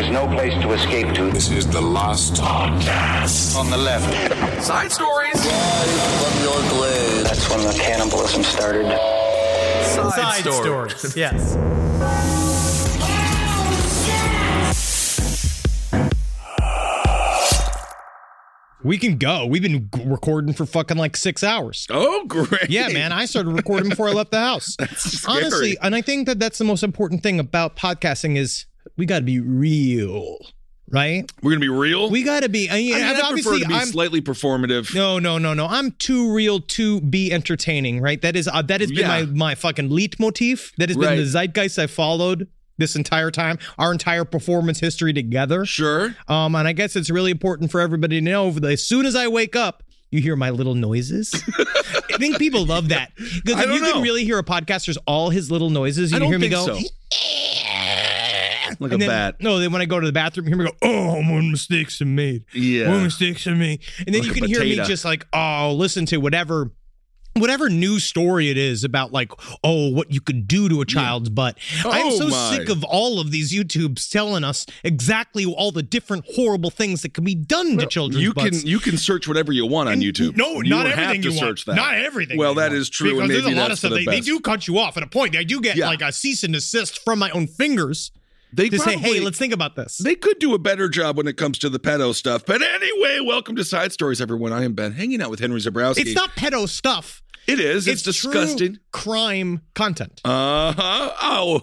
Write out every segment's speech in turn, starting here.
is no place to escape to. This is the last podcast. On the left. Side stories. From your glade. That's when the cannibalism started. Side stories. Yes. We can go. We've been recording for fucking like 6 hours. Oh, great. Yeah, man. I started recording before I left the house. That's scary. Honestly, and I think that that's the most important thing about podcasting is we got to be real, right? We're going to be real? We got to be. I prefer to be slightly performative. No. I'm too real to be entertaining, right? That has been my fucking leitmotif. That has been the zeitgeist I followed this entire time, our entire performance history together. Sure. And I guess it's really important for everybody to know that as soon as I wake up, you hear my little noises. I think people love that. Because if you can really hear a podcaster's all his little noises, you can hear me go, so. Like a bat. No, then when I go to the bathroom, you hear me go, oh, one mistake's been made. Yeah. One mistake's been made. And then Like you can hear me just like, oh, listen to whatever news story it is about like, oh, what you could do to a child's butt. I'm so sick of all of these YouTubes telling us exactly all the different horrible things that can be done to children's butts. You can search whatever you want on YouTube. No, you not don't everything have to you search want. that. Not everything. Well, that is true. Because And there's maybe a lot that's of stuff. for the They best. do cut you off at a point. I do get like a cease and desist from my own fingers. They to say, hey, let's think about this. They could do a better job when it comes to the pedo stuff. But anyway, welcome to Side Stories, everyone. I am Ben, hanging out with Henry Zebrowski. It's not pedo stuff. It is. It's disgusting. True crime content. Uh-huh. Oh,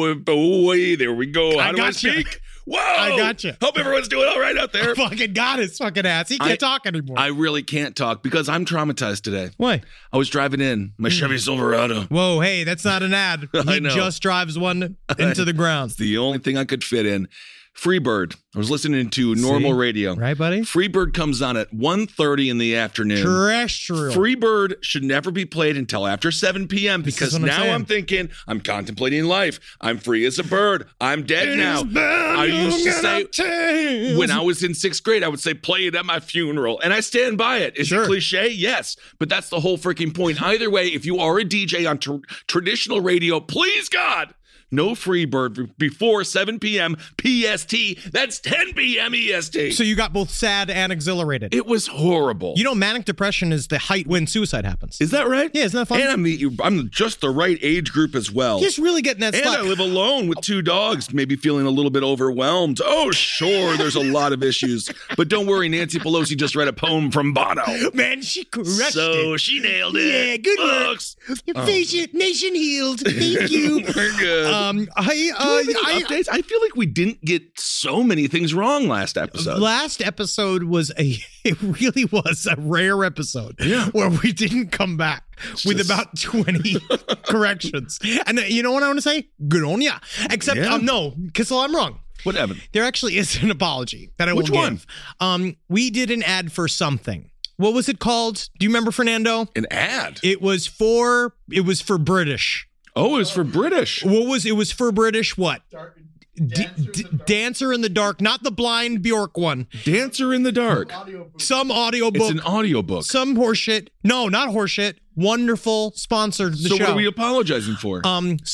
boy, there we go. How do I speak? Whoa! I gotcha. Hope everyone's doing all right out there. Fucking got his fucking ass. He can't talk anymore. I really can't talk because I'm traumatized today. Why? I was driving in my Chevy Silverado. Whoa, hey, that's not an ad. I He know. just drives one into the ground. It's the only thing I could fit in. Freebird. I was listening to normal radio. Right, buddy? Freebird comes on at 1:30 in the afternoon. Terrestrial. Freebird should never be played until after 7 p.m. because what I'm now saying. I'm thinking, I'm contemplating life. I'm free as a bird. I'm dead now. I used to say, when I was in 6th grade, I would say, play it at my funeral. And I stand by it. Is it cliche? Yes. But that's the whole freaking point. Either way, if you are a DJ on traditional radio, please God, no Freebird before 7 p.m. PST. That's 10 p.m. EST. So you got both sad and exhilarated. It was horrible. You know, manic depression is the height when suicide happens. Is that right? Yeah, isn't that fun? And I'm just the right age group as well. Just really getting that And slap. I live alone with 2 dogs, maybe feeling a little bit overwhelmed. Oh, sure, there's a lot of issues. But don't worry, Nancy Pelosi just read a poem from Bono. Man, she crushed So it. she nailed it. Yeah, good Folks. work. Your nation healed. Thank you. We're good. Updates? I feel like we didn't get so many things wrong last episode. Last episode was it really was a rare episode where we didn't come back with about 20 corrections. And you know what I want to say? Good on ya. Except, no, Kissel, I'm wrong. What happened? There actually is an apology that I Which will one? give. We did an ad for something. What was it called? Do you remember, Fernando? An ad? It was for British. Oh, it was for British. It was for British what? Dancer in the Dark, not the blind Bjork one. Dancer in the Dark. Some audiobook. It's an audiobook. Some horseshit. No, not horseshit. Wonderful sponsored the So show. what are we apologizing for?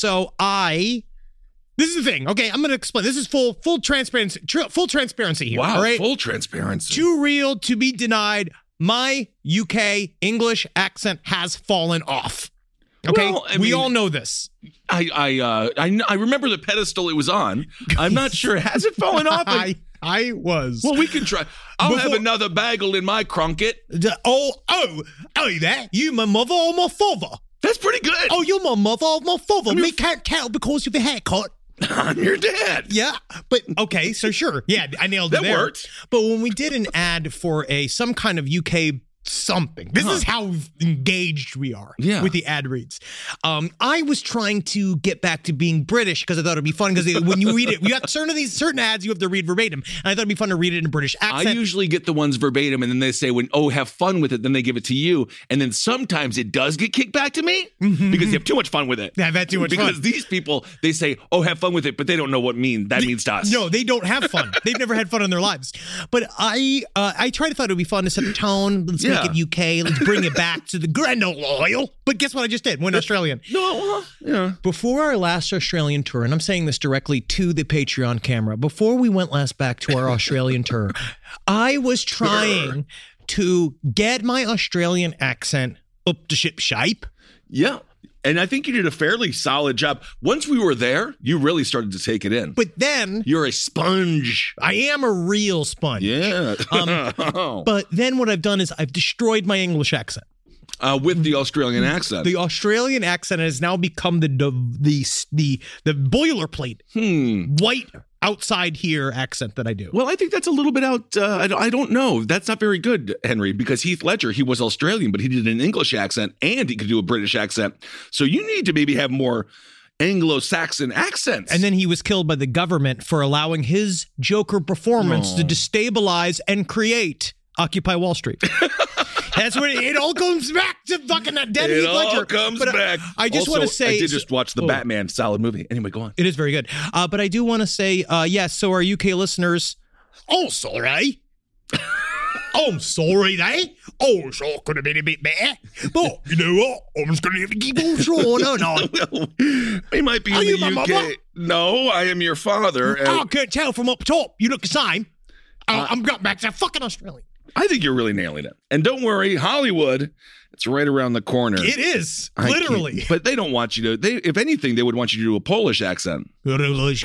This is the thing. Okay, I'm going to explain. This is full transparency. Full transparency here. Wow, all right? full transparency. Too real to be denied. My UK English accent has fallen off. Okay, Well, we all know this. I remember the pedestal it was on. I'm not sure. Has it fallen off? I was. Well, we can try. I'll have another bagel in my crunket. Oh, that you my mother or my father? That's pretty good. Oh, you're my mother or my father? Me can't tell because of the haircut. I'm your dad. Yeah, but okay, so sure. Yeah, I nailed it That there. worked. But when we did an ad for some kind of UK something, this is how engaged we are with the ad reads. I was trying to get back to being British because I thought it'd be fun because when you read it, you have certain ads you have to read verbatim, and I thought it'd be fun to read it in a British accent. I usually get the ones verbatim, and then they say, have fun with it, then they give it to you. And then sometimes it does get kicked back to me because you have too much fun with it. Yeah, I've had too much fun. Because these people, they say, have fun with it, but they don't know what that means to us. No, they don't have fun. They've never had fun in their lives. But I thought it would be fun to set the tone. Let's make Make it UK. Let's bring it back to the Grand Ole Oil. But guess what I just did? Went Australian. No, yeah. Before our last Australian tour, and I'm saying this directly to the Patreon camera, before we went last back to our Australian tour, I was trying to get my Australian accent up to ship shape. Yeah. And I think you did a fairly solid job. Once we were there, you really started to take it in. But then... You're a sponge. I am a real sponge. Yeah. But then what I've done is I've destroyed my English accent. With the Australian accent. The Australian accent has now become the boilerplate white outside here accent that I do. Well, I think that's a little bit out. I don't know. That's not very good, Henry, because Heath Ledger, he was Australian, but he did an English accent and he could do a British accent. So you need to maybe have more Anglo-Saxon accents. And then he was killed by the government for allowing his Joker performance to destabilize and create Occupy Wall Street. That's what it all comes back to fucking that dead Heath Ledger. It all comes back. I just want to say... I did just watch the Batman, solid movie. Anyway, go on. It is very good. But I do want to say, yes, so our UK listeners... Oh, sorry. I'm sorry, Oh, sure, could have been a bit better. But, you know what? I'm just going to have to keep on trying, aren't I? We might be in the UK. Mother? No, I am your father. I can't tell from up top. You look the same. I'm got back to fucking Australia. I think you're really nailing it. And don't worry, Hollywood, it's right around the corner. It is, literally. But they don't want you to, if anything, they would want you to do a Polish accent. Oh, you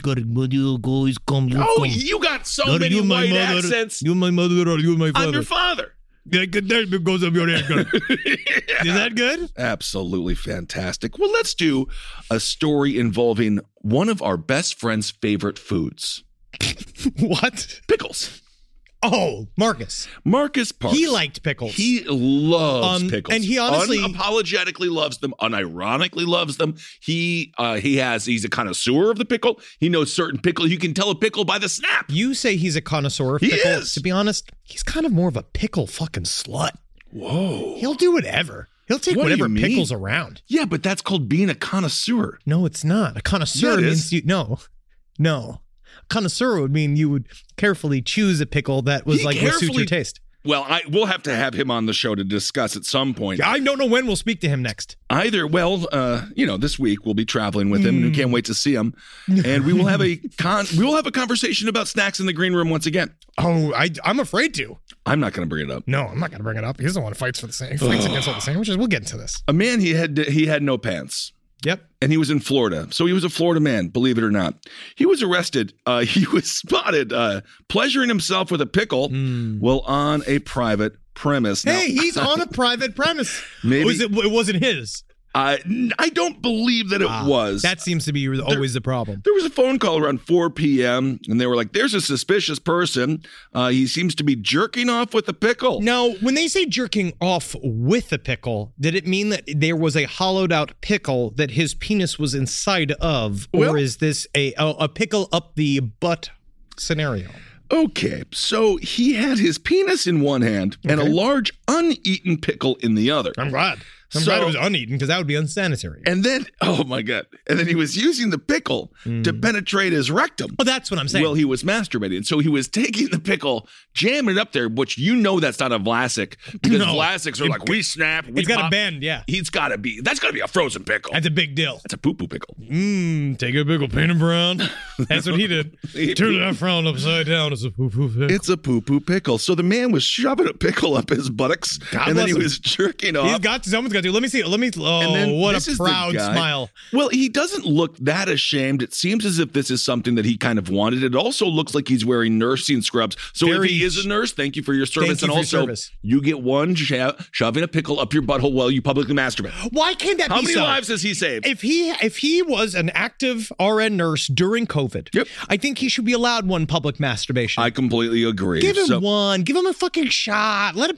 got so many white accents. You're my mother or you're my father. I'm your father. That goes up your head. Is that good? Absolutely fantastic. Well, let's do a story involving one of our best friend's favorite foods. What? Pickles. Oh, Marcus. Marcus Parks. He liked pickles. He loves pickles. And he honestly... unapologetically loves them, unironically loves them. He's a connoisseur of the pickle. He knows certain pickle. You can tell a pickle by the snap. You say he's a connoisseur of pickle. He is. To be honest, he's kind of more of a pickle fucking slut. Whoa. He'll do whatever. He'll take whatever pickles around. Yeah, but that's called being a connoisseur. No, it's not. A connoisseur means No. Connoisseur would mean you would carefully choose a pickle that was would suit your taste. Well, we'll have to have him on the show to discuss at some point. I don't know when we'll speak to him next. This week we'll be traveling with him, and we can't wait to see him. And we will have a conversation about snacks in the green room once again. Oh, I'm afraid to. I'm not going to bring it up. No, I'm not going to bring it up. He's the one who fights for the same. Fights against all the sandwiches. We'll get into this. A man, he had no pants. Yep. And he was in Florida. So he was a Florida man, believe it or not. He was arrested. He was spotted pleasuring himself with a pickle while on a private premise. Hey, he's on a private premise. Maybe it wasn't his. I don't believe that it was. That seems to be always the problem. There was a phone call around 4 p.m. and they were like, there's a suspicious person. He seems to be jerking off with a pickle. Now, when they say jerking off with a pickle, did it mean that there was a hollowed out pickle that his penis was inside of? Or is this a pickle up the butt scenario? Okay, so he had his penis in one hand and a large uneaten pickle in the other. I'm glad it was uneaten because that would be unsanitary. And then, oh my God. And then he was using the pickle to penetrate his rectum. Oh, that's what I'm saying. Well, he was masturbating. So he was taking the pickle, jamming it up there, which that's not a Vlasic. Because Vlasics are like, we snap, we It's got to bend, yeah. That's got to be a frozen pickle. That's a big deal. That's a poo-poo pickle. Take a pickle, paint him brown. That's what he did. Turn that frown upside down. It's a poo-poo pickle. It's a poo-poo pickle. So the man was shoving a pickle up his buttocks, and then he was jerking off. Someone's got to. Let me see. What a proud smile. Well, he doesn't look that ashamed. It seems as if this is something that he kind of wanted. It also looks like he's wearing nursing scrubs. So if he is a nurse, thank you for your service. You get one shoving a pickle up your butthole while you publicly masturbate. Why can't that be so? How many lives has he saved? If he was an active RN nurse during COVID, I think he should be allowed one public masturbation. I completely agree. Give him one. Give him a fucking shot. Let him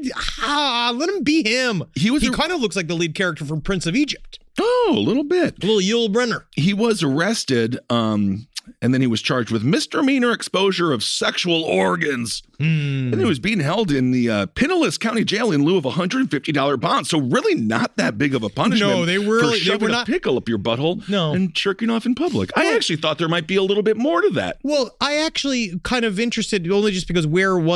be him. He kind of looks like the lead character from Prince of Egypt. Oh, a little bit. A little Yul Brynner. He was arrested, and then he was charged with misdemeanor exposure of sexual organs. And he was being held in the Pinellas County Jail in lieu of a $150 bond. So really not that big of a punishment. No, they were a pickle up your butthole and jerking off in public. Well, I actually thought there might be a little bit more to that. Well, I actually kind of interested, only just because where was it?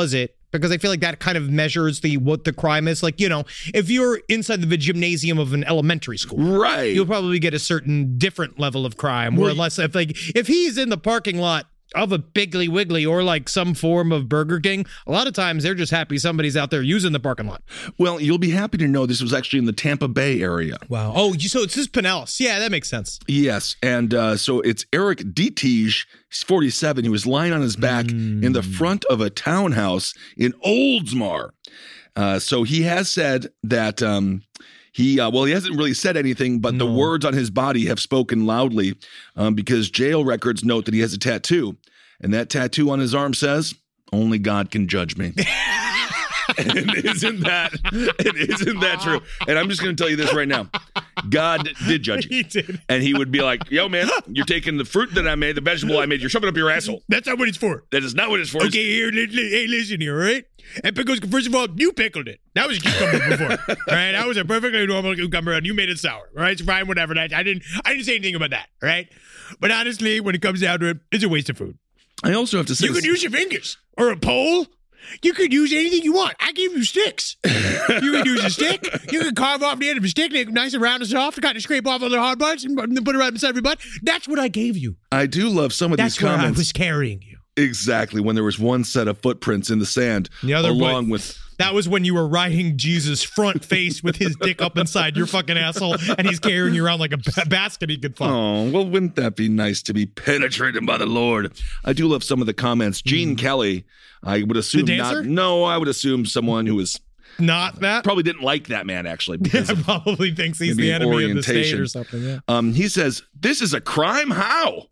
because I feel like that kind of measures what the crime is. Like, if you're inside the gymnasium of an elementary school, right, you'll probably get a certain different level of crime. Or unless if he's in the parking lot of a Piggly Wiggly or like some form of Burger King, a lot of times they're just happy somebody's out there using the parking lot. Well, you'll be happy to know this was actually in the Tampa Bay area. Wow. Oh, so it's just Pinellas. Yeah, that makes sense. Yes. And so it's Eric Detige. He's 47. He was lying on his back in the front of a townhouse in Oldsmar. So he has said that he hasn't really said anything, but the words on his body have spoken loudly because jail records note that he has a tattoo. And that tattoo on his arm says, "Only God can judge me." And isn't that true? And I'm just going to tell you this right now. God did judge you. He did. And he would be like, "Yo, man, you're taking the fruit that I made, the vegetable I made, you're shoving up your asshole." That's not what it's for. That is not what it's for. Okay, here, hey, listen here, all right? And pickles, first of all, you pickled it. That was a cucumber before, all right? That was a perfectly normal cucumber, and you made it sour, all right? It's fine, whatever. I didn't say anything about that, all right? But honestly, when it comes down to it, it's a waste of food. I also have to say, you could use your fingers or a pole. You could use anything you want. I gave you sticks. You could use a stick. You could carve off the end of a stick, make it nice and round and soft, kind of scrape off other hard parts and put it right inside your butt. That's what I gave you. I do love some of these comments. That's where I was carrying you. Exactly. When there was one set of footprints in the sand, the other with... That was when you were riding Jesus front face with his dick up inside your fucking asshole, and he's carrying you around like a basket he could fuck. Oh, well, wouldn't that be nice to be penetrated by the Lord? I do love some of the comments. Gene Kelly, I would assume the dancer? I would assume someone who is not that. Probably didn't like that man, actually. Yeah, probably thinks he's the enemy of the state or something. Yeah. He says, "This is a crime? How?"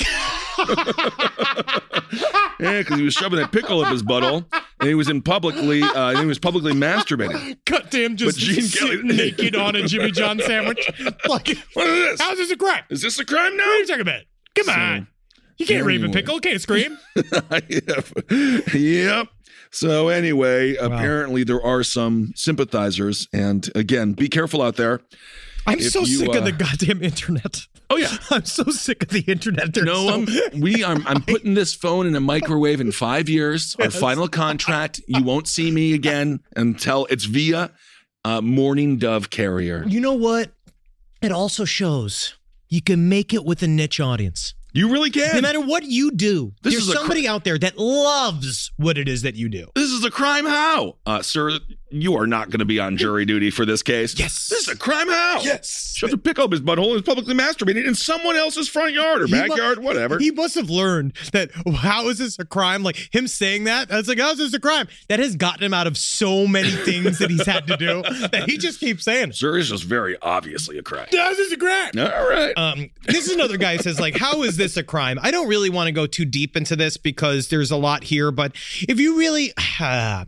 Yeah, because he was shoving a pickle up his butthole, and he was publicly masturbating. Cut to him just sitting naked on a Jimmy John sandwich. Like, what is this? How's this a crime? Is this a crime now? What are you talking about? Come on. You can't rape a pickle. Can't scream. Yep. So anyway, apparently there are some sympathizers, and again, be careful out there. I'm so sick of the goddamn internet. Oh yeah, I'm so sick of the internet. I'm putting this phone in a microwave in 5 years. Our final contract. You won't see me again until it's via Morning Dove carrier. You know what? It also shows you can make it with a niche audience. You really can. No matter what you do, there's somebody out there that loves what it is that you do. This is a crime. How? Sir, you are not going to be on jury duty for this case. Yes. This is a crime. How? Yes. Shoved a pickle up his butthole and is publicly masturbating in someone else's front yard or backyard, whatever. He must have learned that, how is this a crime? Like, him saying that, it's like, how is this a crime? That has gotten him out of so many things that he's had to do that he just keeps saying it. Sir, it's just very obviously a crime. How is this a crime? All right. This is another guy who says, like, how is this a crime? I don't really want to go too deep into this because there's a lot here, but if you really, I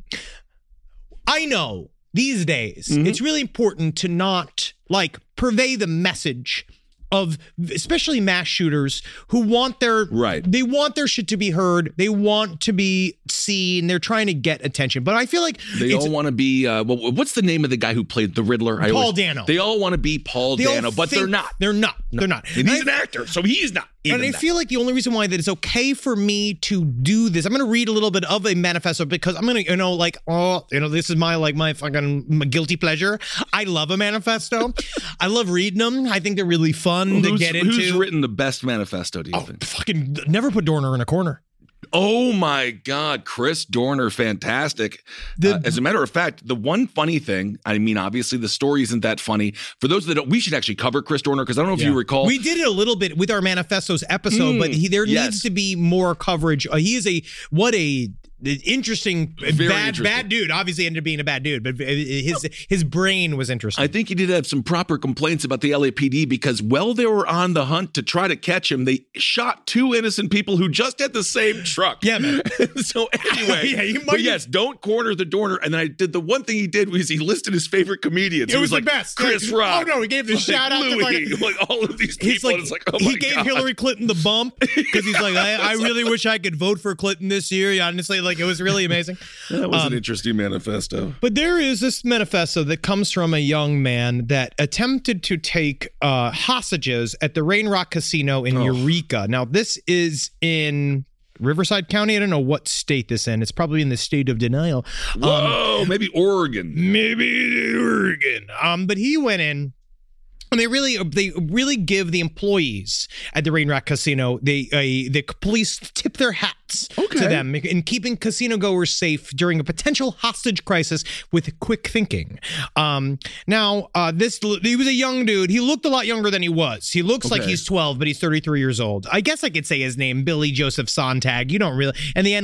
know these days it's really important to not like purvey the message of especially mass shooters who want their they want their shit to be heard, they want to be seen, they're trying to get attention, but I feel like they all want to be what's the name of the guy who played the Riddler? Paul Dano. They all want to be Paul Dano, but they're not. They're not. And he's an actor, so he's not. And I feel like the only reason why that it's okay for me to do this, I'm going to read a little bit of a manifesto because I'm going to, this is my fucking guilty pleasure. I love a manifesto. I love reading them. I think they're really fun to get into. Who's written the best manifesto, do you think? Fucking never put Dorner in a corner. Oh my God, Chris Dorner, fantastic. As a matter of fact, the one funny thing, I mean, obviously the story isn't that funny. For those that don't, we should actually cover Chris Dorner because I don't know if you recall. We did it a little bit with our manifestos episode, but there needs to be more coverage. He is interesting, bad dude. Obviously ended up being a bad dude, but his brain was interesting. I think he did have some proper complaints about the LAPD because while they were on the hunt to try to catch him, they shot two innocent people who just had the same truck. Yeah, man. So anyway, yes, don't corner the Dorner. And then I did the one thing he did was he listed his favorite comedians. It was like the best. Chris Rock. Oh no, he gave the shout out Louis, to like all of these people. Like, and it's like, oh my he gave God. Hillary Clinton the bump because he's like, I really wish I could vote for Clinton this year. Honestly, like it was really amazing. That was an interesting manifesto. But there is this manifesto that comes from a young man that attempted to take hostages at the Rain Rock Casino in Eureka. Now, this is in Riverside County. I don't know what state this in. It's probably in the state of denial. Whoa, maybe Oregon. Maybe Oregon. But he went in. And they really give the employees at the Rain Rock Casino, the police tip their hats to them in keeping casino goers safe during a potential hostage crisis with quick thinking. He was a young dude. He looked a lot younger than he was. He looks like he's 12, but he's 33 years old. I guess I could say his name, Billy Joseph Sontag. You don't really. In the end,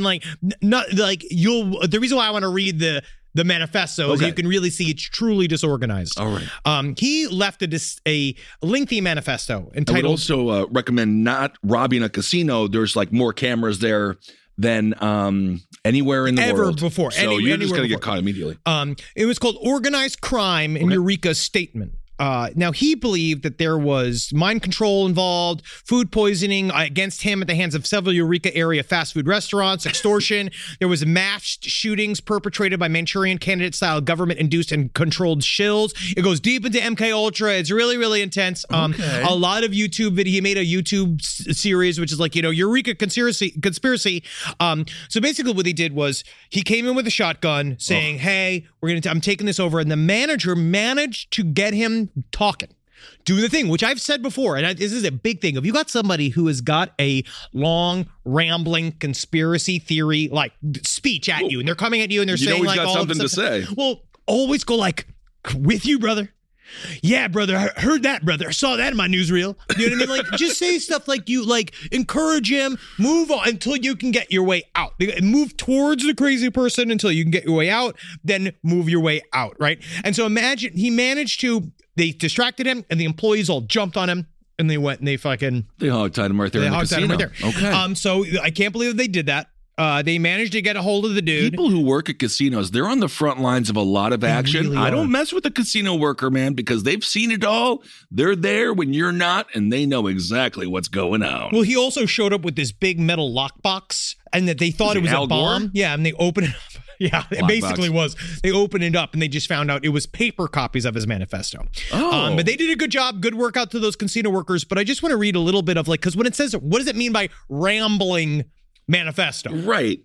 the reason why I want to read the manifesto is you can really see it's truly disorganized. All right. He left a lengthy manifesto entitled. I would also recommend not robbing a casino. There's like more cameras there than anywhere in the world. Ever before. So you're just going to get caught immediately. It was called Organized Crime in Eureka's Statement. Now, he believed that there was mind control involved, food poisoning against him at the hands of several Eureka area fast food restaurants, extortion. There was mass shootings perpetrated by Manchurian candidate-style government-induced and controlled shills. It goes deep into MK Ultra. It's really, really intense. A lot of YouTube video. He made a YouTube series, which is like, Eureka conspiracy. So basically what he did was he came in with a shotgun saying, hey, I'm taking this over. And the manager managed to get him talking, doing the thing, which I've said before, and this is a big thing. If you got somebody who has got a long, rambling conspiracy theory like speech at you, and they're coming at you and they're saying like got all something to say. Well, always go like, with you, brother. Yeah, brother, I heard that, brother. I saw that in my newsreel. You know what I mean? Like, just say stuff like encourage him, move on until you can get your way out. Move towards the crazy person until you can get your way out, then move your way out, right? And so imagine they distracted him and the employees all jumped on him and they went and they hogtied him right there in the casino. Him right there. Okay. So I can't believe they did that. They managed to get a hold of the dude. People who work at casinos, they're on the front lines of a lot of action. Really I don't mess with a casino worker, man, because they've seen it all. They're there when you're not, and they know exactly what's going on. Well, he also showed up with this big metal lockbox, and that they thought it was a bomb. Gore? Yeah, and they opened it up. Yeah, it basically was. They opened it up, and they just found out it was paper copies of his manifesto. But they did a good job. Good work out to those casino workers. But I just want to read a little bit of because when it says, what does it mean by rambling manifesto? Right.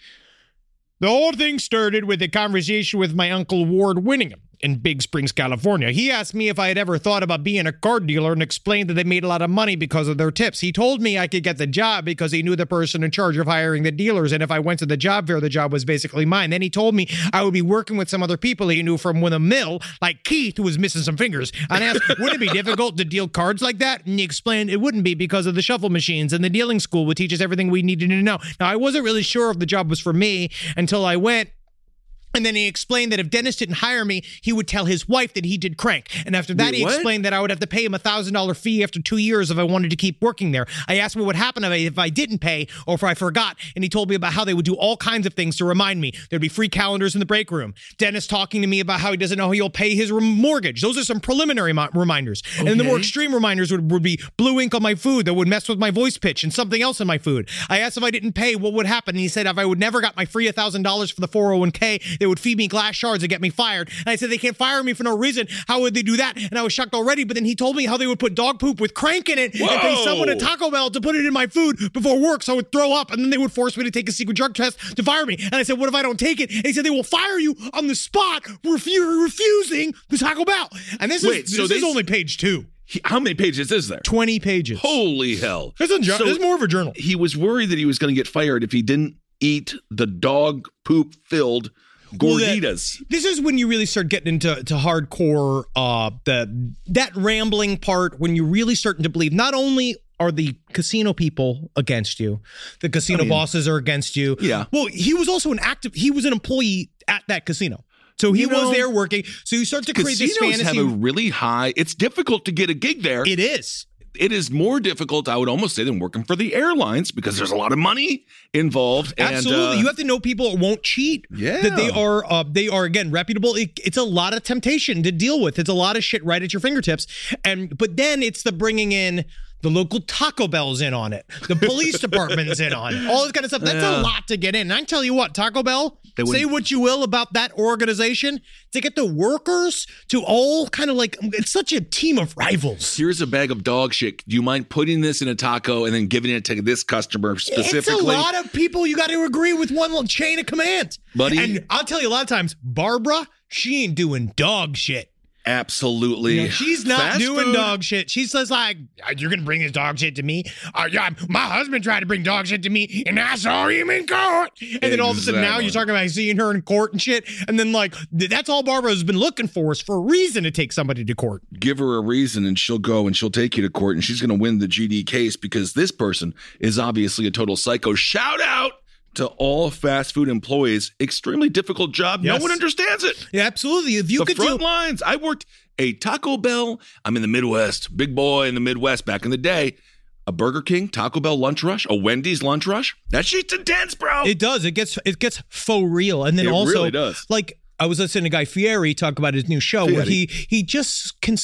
The whole thing started with a conversation with my uncle Ward Winningham in Big Springs, California. He asked me if I had ever thought about being a card dealer and explained that they made a lot of money because of their tips. He told me I could get the job because he knew the person in charge of hiring the dealers, and if I went to the job fair, the job was basically mine. Then he told me I would be working with some other people he knew from the mill, like Keith, who was missing some fingers. And I asked, would it be difficult to deal cards like that? And he explained it wouldn't be because of the shuffle machines, and the dealing school would teach us everything we needed to know. Now, I wasn't really sure if the job was for me until I went. And then he explained that if Dennis didn't hire me, he would tell his wife that he did crank. And after that, he explained that I would have to pay him $1,000 fee after 2 years if I wanted to keep working there. I asked him what would happen if I didn't pay or if I forgot. And he told me about how they would do all kinds of things to remind me. There'd be free calendars in the break room. Dennis talking to me about how he doesn't know how he'll pay his mortgage. Those are some preliminary reminders. Okay. And then the more extreme reminders would be blue ink on my food that would mess with my voice pitch and something else in my food. I asked if I didn't pay, what would happen? And he said if I would never got my free $1,000 for the 401k, they would feed me glass shards and get me fired. And I said, they can't fire me for no reason. How would they do that? And I was shocked already. But then he told me how they would put dog poop with crank in it and pay someone at Taco Bell to put it in my food before work so I would throw up. And then they would force me to take a secret drug test to fire me. And I said, what if I don't take it? And he said, they will fire you on the spot refusing the Taco Bell. And this is only page 2. How many pages is there? 20 pages. Holy hell. This is more of a journal. He was worried that he was going to get fired if he didn't eat the dog poop filled gorditas. This is when you really start getting into hardcore, that rambling part, when you're really starting to believe not only are the casino people against you, the casino bosses are against you. Yeah. Well, he was also he was an employee at that casino. So he was there working. So you start to create this fantasy. Casinos have a really high, it's difficult to get a gig there. It is. It is more difficult, I would almost say, than working for the airlines because there's a lot of money involved. Absolutely. You have to know people won't cheat. Yeah. That they are again, reputable. It's a lot of temptation to deal with. It's a lot of shit right at your fingertips. But then it's the bringing in The local Taco Bell's in on it. The police department's in on it. All this kind of stuff. That's a lot to get in. And I tell you what, Taco Bell, say what you will about that organization, to get the workers to all kind of like, it's such a team of rivals. Here's a bag of dog shit. Do you mind putting this in a taco and then giving it to this customer specifically? It's a lot of people. You got to agree with one little chain of command. Buddy. And I'll tell you a lot of times, Barbara, she ain't doing dog shit. Absolutely. She's not doing dog shit. She says like, you're going to bring this dog shit to me? My husband tried to bring dog shit to me and I saw him in court. And then all of a sudden now you're talking about seeing her in court and shit. And then like, that's all Barbara has been looking for, is for a reason to take somebody to court. Give her a reason and she'll go and she'll take you to court and she's going to win the GD case because this person is obviously a total psycho. Shout out to all fast food employees. Extremely difficult job. Yes. No one understands it. Yeah, absolutely. If you could front lines. I worked a Taco Bell. I'm in the Midwest. Big boy in the Midwest back in the day. A Burger King, Taco Bell lunch rush, a Wendy's lunch rush. That shit's intense, bro. It does. It gets faux real. And then it also really does. Like I was listening to Guy Fieri talk about his new show where he just can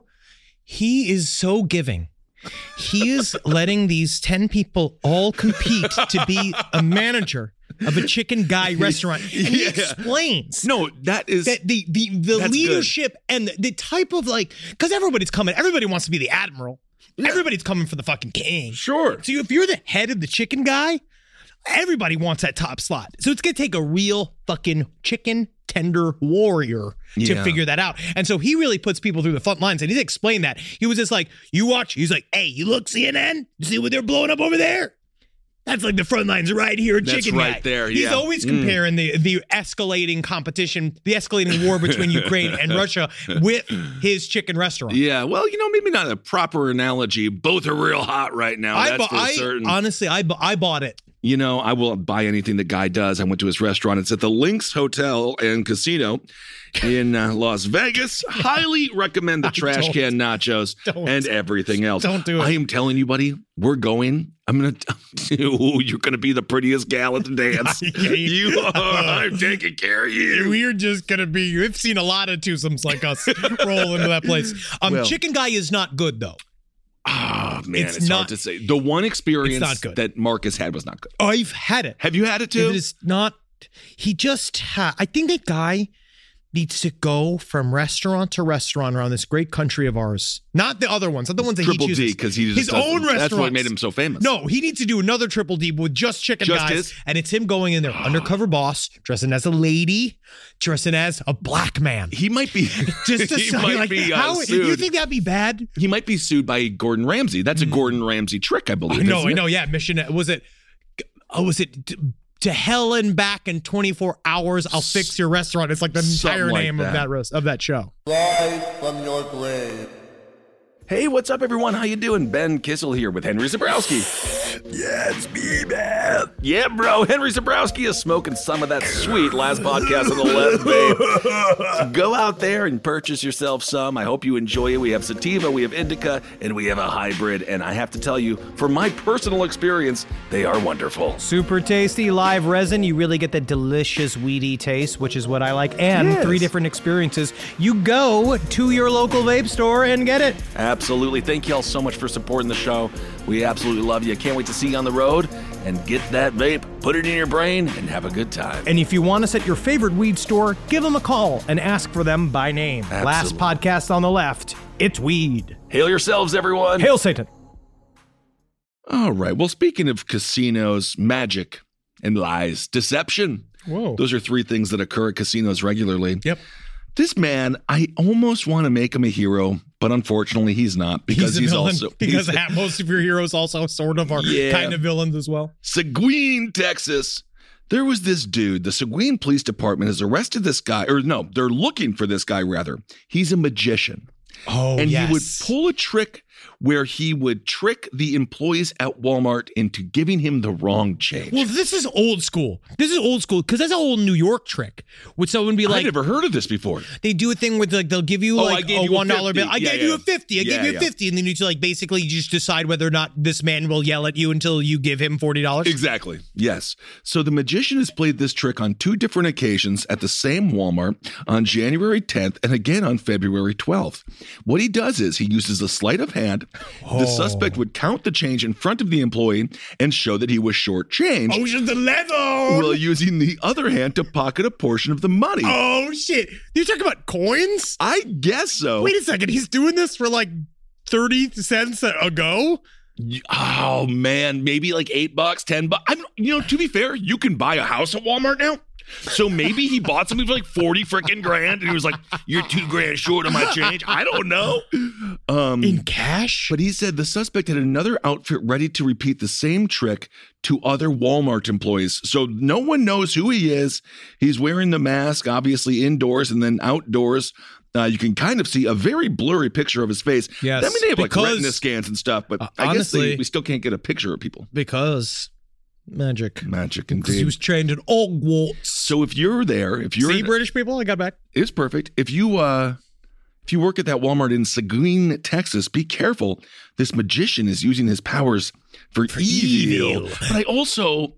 he is so giving. He is letting these 10 people all compete to be a manager of a Chicken Guy restaurant. And he explains. No, that is that the leadership good. And the type of like, because everybody wants to be the admiral. Yeah. Everybody's coming for the fucking king. Sure. So if you're the head of the Chicken Guy, everybody wants that top slot. So it's going to take a real fucking chicken tender warrior to figure that out. And so he really puts people through the front lines. And he's explained that. He was just like, you watch. He's like, hey, you look CNN? You see what they're blowing up over there? That's like the front lines right here at Chicken Guy. That's right there, He's always comparing the escalating competition, the escalating war between Ukraine and Russia with his chicken restaurant. Yeah, well, maybe not a proper analogy. Both are real hot right now, that's for certain. Honestly, I bought it. I will buy anything the guy does. I went to his restaurant. It's at the Lynx Hotel and Casino in Las Vegas. Highly recommend the trash can nachos and everything else. Don't do it. I am telling you, buddy, we're going. You're going to be the prettiest gal at the dance. You are. I'm taking care of you. We're just going to be. You've seen a lot of twosomes like us roll into that place. Chicken Guy is not good, though. Oh, man, it's hard to say. The one experience that Marcus had was not good. I've had it. Have you had it too? It is not. He just I think that guy needs to go from restaurant to restaurant around this great country of ours. Not the other ones, not the ones that Triple he chooses. D, because he just his own restaurant. That's what made him so famous. No, he needs to do another Triple D with just chicken guys. And it's him going in there, undercover boss, dressing as a lady, dressing as a black man. He might be. Just to sued. You think that'd be bad? He might be sued by Gordon Ramsay. That's a Gordon Ramsay trick, I believe. I know. Yeah, mission. Was it? To hell and back in 24 hours, I'll fix your restaurant. It's like the entire name of that show. Live from your grave. Hey, what's up, everyone? How you doing? Ben Kissel here with Henry Zebrowski. Yeah, it's me, man. Yeah, bro. Henry Zebrowski is smoking some of that sweet last podcast on the left, babe. So go out there and purchase yourself some. I hope you enjoy it. We have sativa, we have indica, and we have a hybrid. And I have to tell you, from my personal experience, they are wonderful. Super tasty live resin. You really get the delicious weedy taste, which is what I like. And 3 different experiences. You go to your local vape store and get it. Absolutely. Thank you all so much for supporting the show. We absolutely love you. Can't wait to see you on the road and get that vape, put it in your brain, and have a good time. And if you want us at your favorite weed store, give them a call and ask for them by name. Absolutely. Last podcast on the left, it's weed. Hail yourselves, everyone. Hail Satan. All right. Well, speaking of casinos, magic and lies, deception. Whoa. Those are 3 things that occur at casinos regularly. Yep. This man, I almost want to make him a hero, but unfortunately he's not, because he's also... Because most of your heroes also sort of are kind of villains as well. Seguin, Texas. There was this dude. The Seguin Police Department has arrested this guy, or no, they're looking for this guy, rather. He's a magician. Oh, and he would pull a trick where he would trick the employees at Walmart into giving him the wrong change. Well, this is old school. Because that's an old New York trick. Would someone be like... I never heard of this before. They do a thing with, like, they'll give you, like, a $1 bill. I gave you a 50. I gave you a 50. And then you, like, basically just decide whether or not this man will yell at you until you give him $40. Exactly. Yes. So the magician has played this trick on 2 different occasions at the same Walmart on January 10th and again on February 12th. What he does is he uses a sleight of hand hand, the suspect would count the change in front of the employee and show that he was shortchanged. Oh, shit, the leather! While using the other hand to pocket a portion of the money. Oh, shit. You're talking about coins? I guess so. Wait a second. He's doing this for like 30 cents a go? Oh, man. Maybe like $8, $10. To be fair, you can buy a house at Walmart now. So maybe he bought something for like 40 freaking grand and he was like, you're $2,000 short of my change. I don't know. In cash? But he said the suspect had another outfit ready to repeat the same trick to other Walmart employees. So no one knows who he is. He's wearing the mask, obviously indoors, and then outdoors. You can kind of see a very blurry picture of his face. Yes. I mean, they have like retina scans and stuff, but I guess we still can't get a picture of people. Because magic. Magic, Because indeed. he was trained in Hogwarts. So if you're there, See, British people, I got back. It's perfect. If you work at that Walmart in Seguin, Texas, be careful. This magician is using his powers for evil. But I also,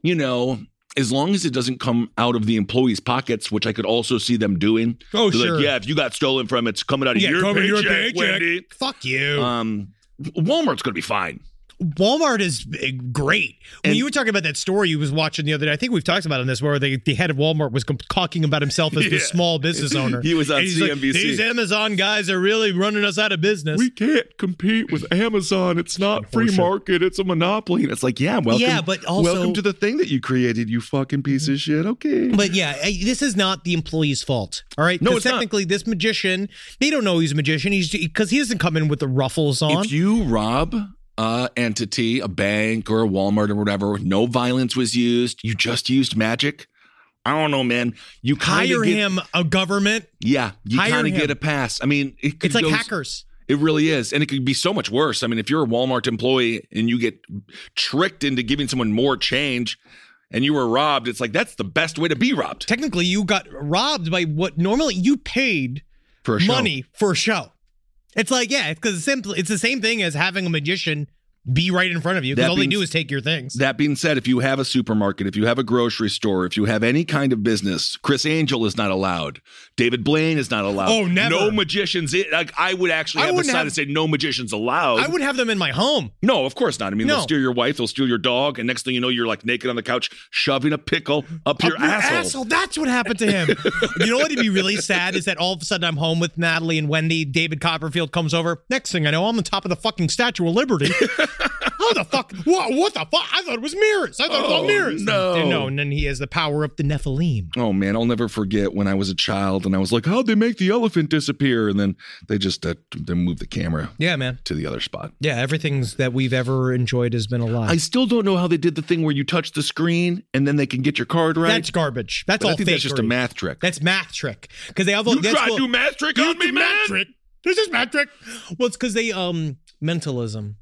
as long as it doesn't come out of the employees' pockets, which I could also see them doing. Oh, They're sure. like, yeah, if you got stolen from, it's coming out of your paycheck, Wendy. Fuck you. Walmart's going to be fine. Walmart is great. When you were talking about that story you was watching the other day, I think we've talked about it on this, where the head of Walmart was talking about himself as the small business owner. He was on CNBC. Like, these Amazon guys are really running us out of business. We can't compete with Amazon. It's not free market. It's a monopoly. And it's like, but also, welcome to the thing that you created, you fucking piece of shit. Okay. But this is not the employee's fault. All right. No, it's technically, this magician, they don't know he's a magician. Because he doesn't come in with the ruffles on. If you rob entity, a bank or a Walmart or whatever, no violence was used, you just used magic, I don't know, man. You hire him a government. Yeah, you kind of get a pass. I mean, it's like hackers. It really is. And it could be so much worse. I mean, if you're a Walmart employee and you get tricked into giving someone more change and you were robbed, it's like, that's the best way to be robbed. Technically, you got robbed by what normally you paid for a show. Money for a show. It's like, because it's the same thing as having a magician be right in front of you, because all they do is take your things. That being said, if you have a supermarket, if you have a grocery store, if you have any kind of business, Chris Angel is not allowed. David Blaine is not allowed. Oh, never. No magicians. I would actually have the sign to say no magicians allowed. I would have them in my home. No, of course not. I mean, they'll steal your wife, they'll steal your dog, and next thing you know, you're like naked on the couch, shoving a pickle up your asshole. That's what happened to him. You know what would be really sad is that all of a sudden I'm home with Natalie and Wendy. David Copperfield comes over. Next thing I know, I'm on top of the fucking Statue of Liberty. How the fuck? What the fuck? I thought it was mirrors. I thought it was all mirrors. No, and then he has the power of the Nephilim. Oh, man, I'll never forget when I was a child and I was like, how'd they make the elephant disappear? And then they just they moved the camera to the other spot. Yeah, everything that we've ever enjoyed has been a lie. I still don't know how they did the thing where you touch the screen and then they can get your card right. That's garbage. That's all fake. That's just a math trick. That's math trick. Because they have you try to do math trick on me, man? Math trick. This is math trick. Well, it's because they mentalism.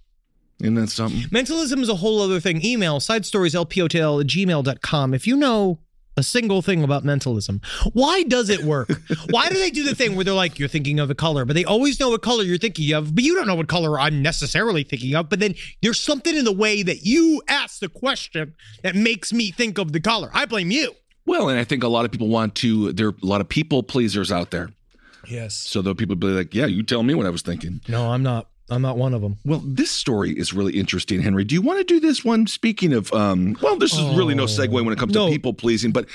Isn't that something? Mentalism is a whole other thing. Email sidestorieslpotl@gmail.com if you know a single thing about mentalism. Why does it work? Why do they do the thing where they're like, you're thinking of a color, but they always know what color you're thinking of, but you don't know what color I'm necessarily thinking of, but then there's something in the way that you ask the question that makes me think of the color. I blame you. Well, and I think a lot of people there are a lot of people pleasers out there. Yes. So there'll people be like, yeah, you tell me what I was thinking. No, I'm not one of them. Well, this story is really interesting, Henry. Do you want to do this one? Speaking of, this is really no segue when it comes to people pleasing, but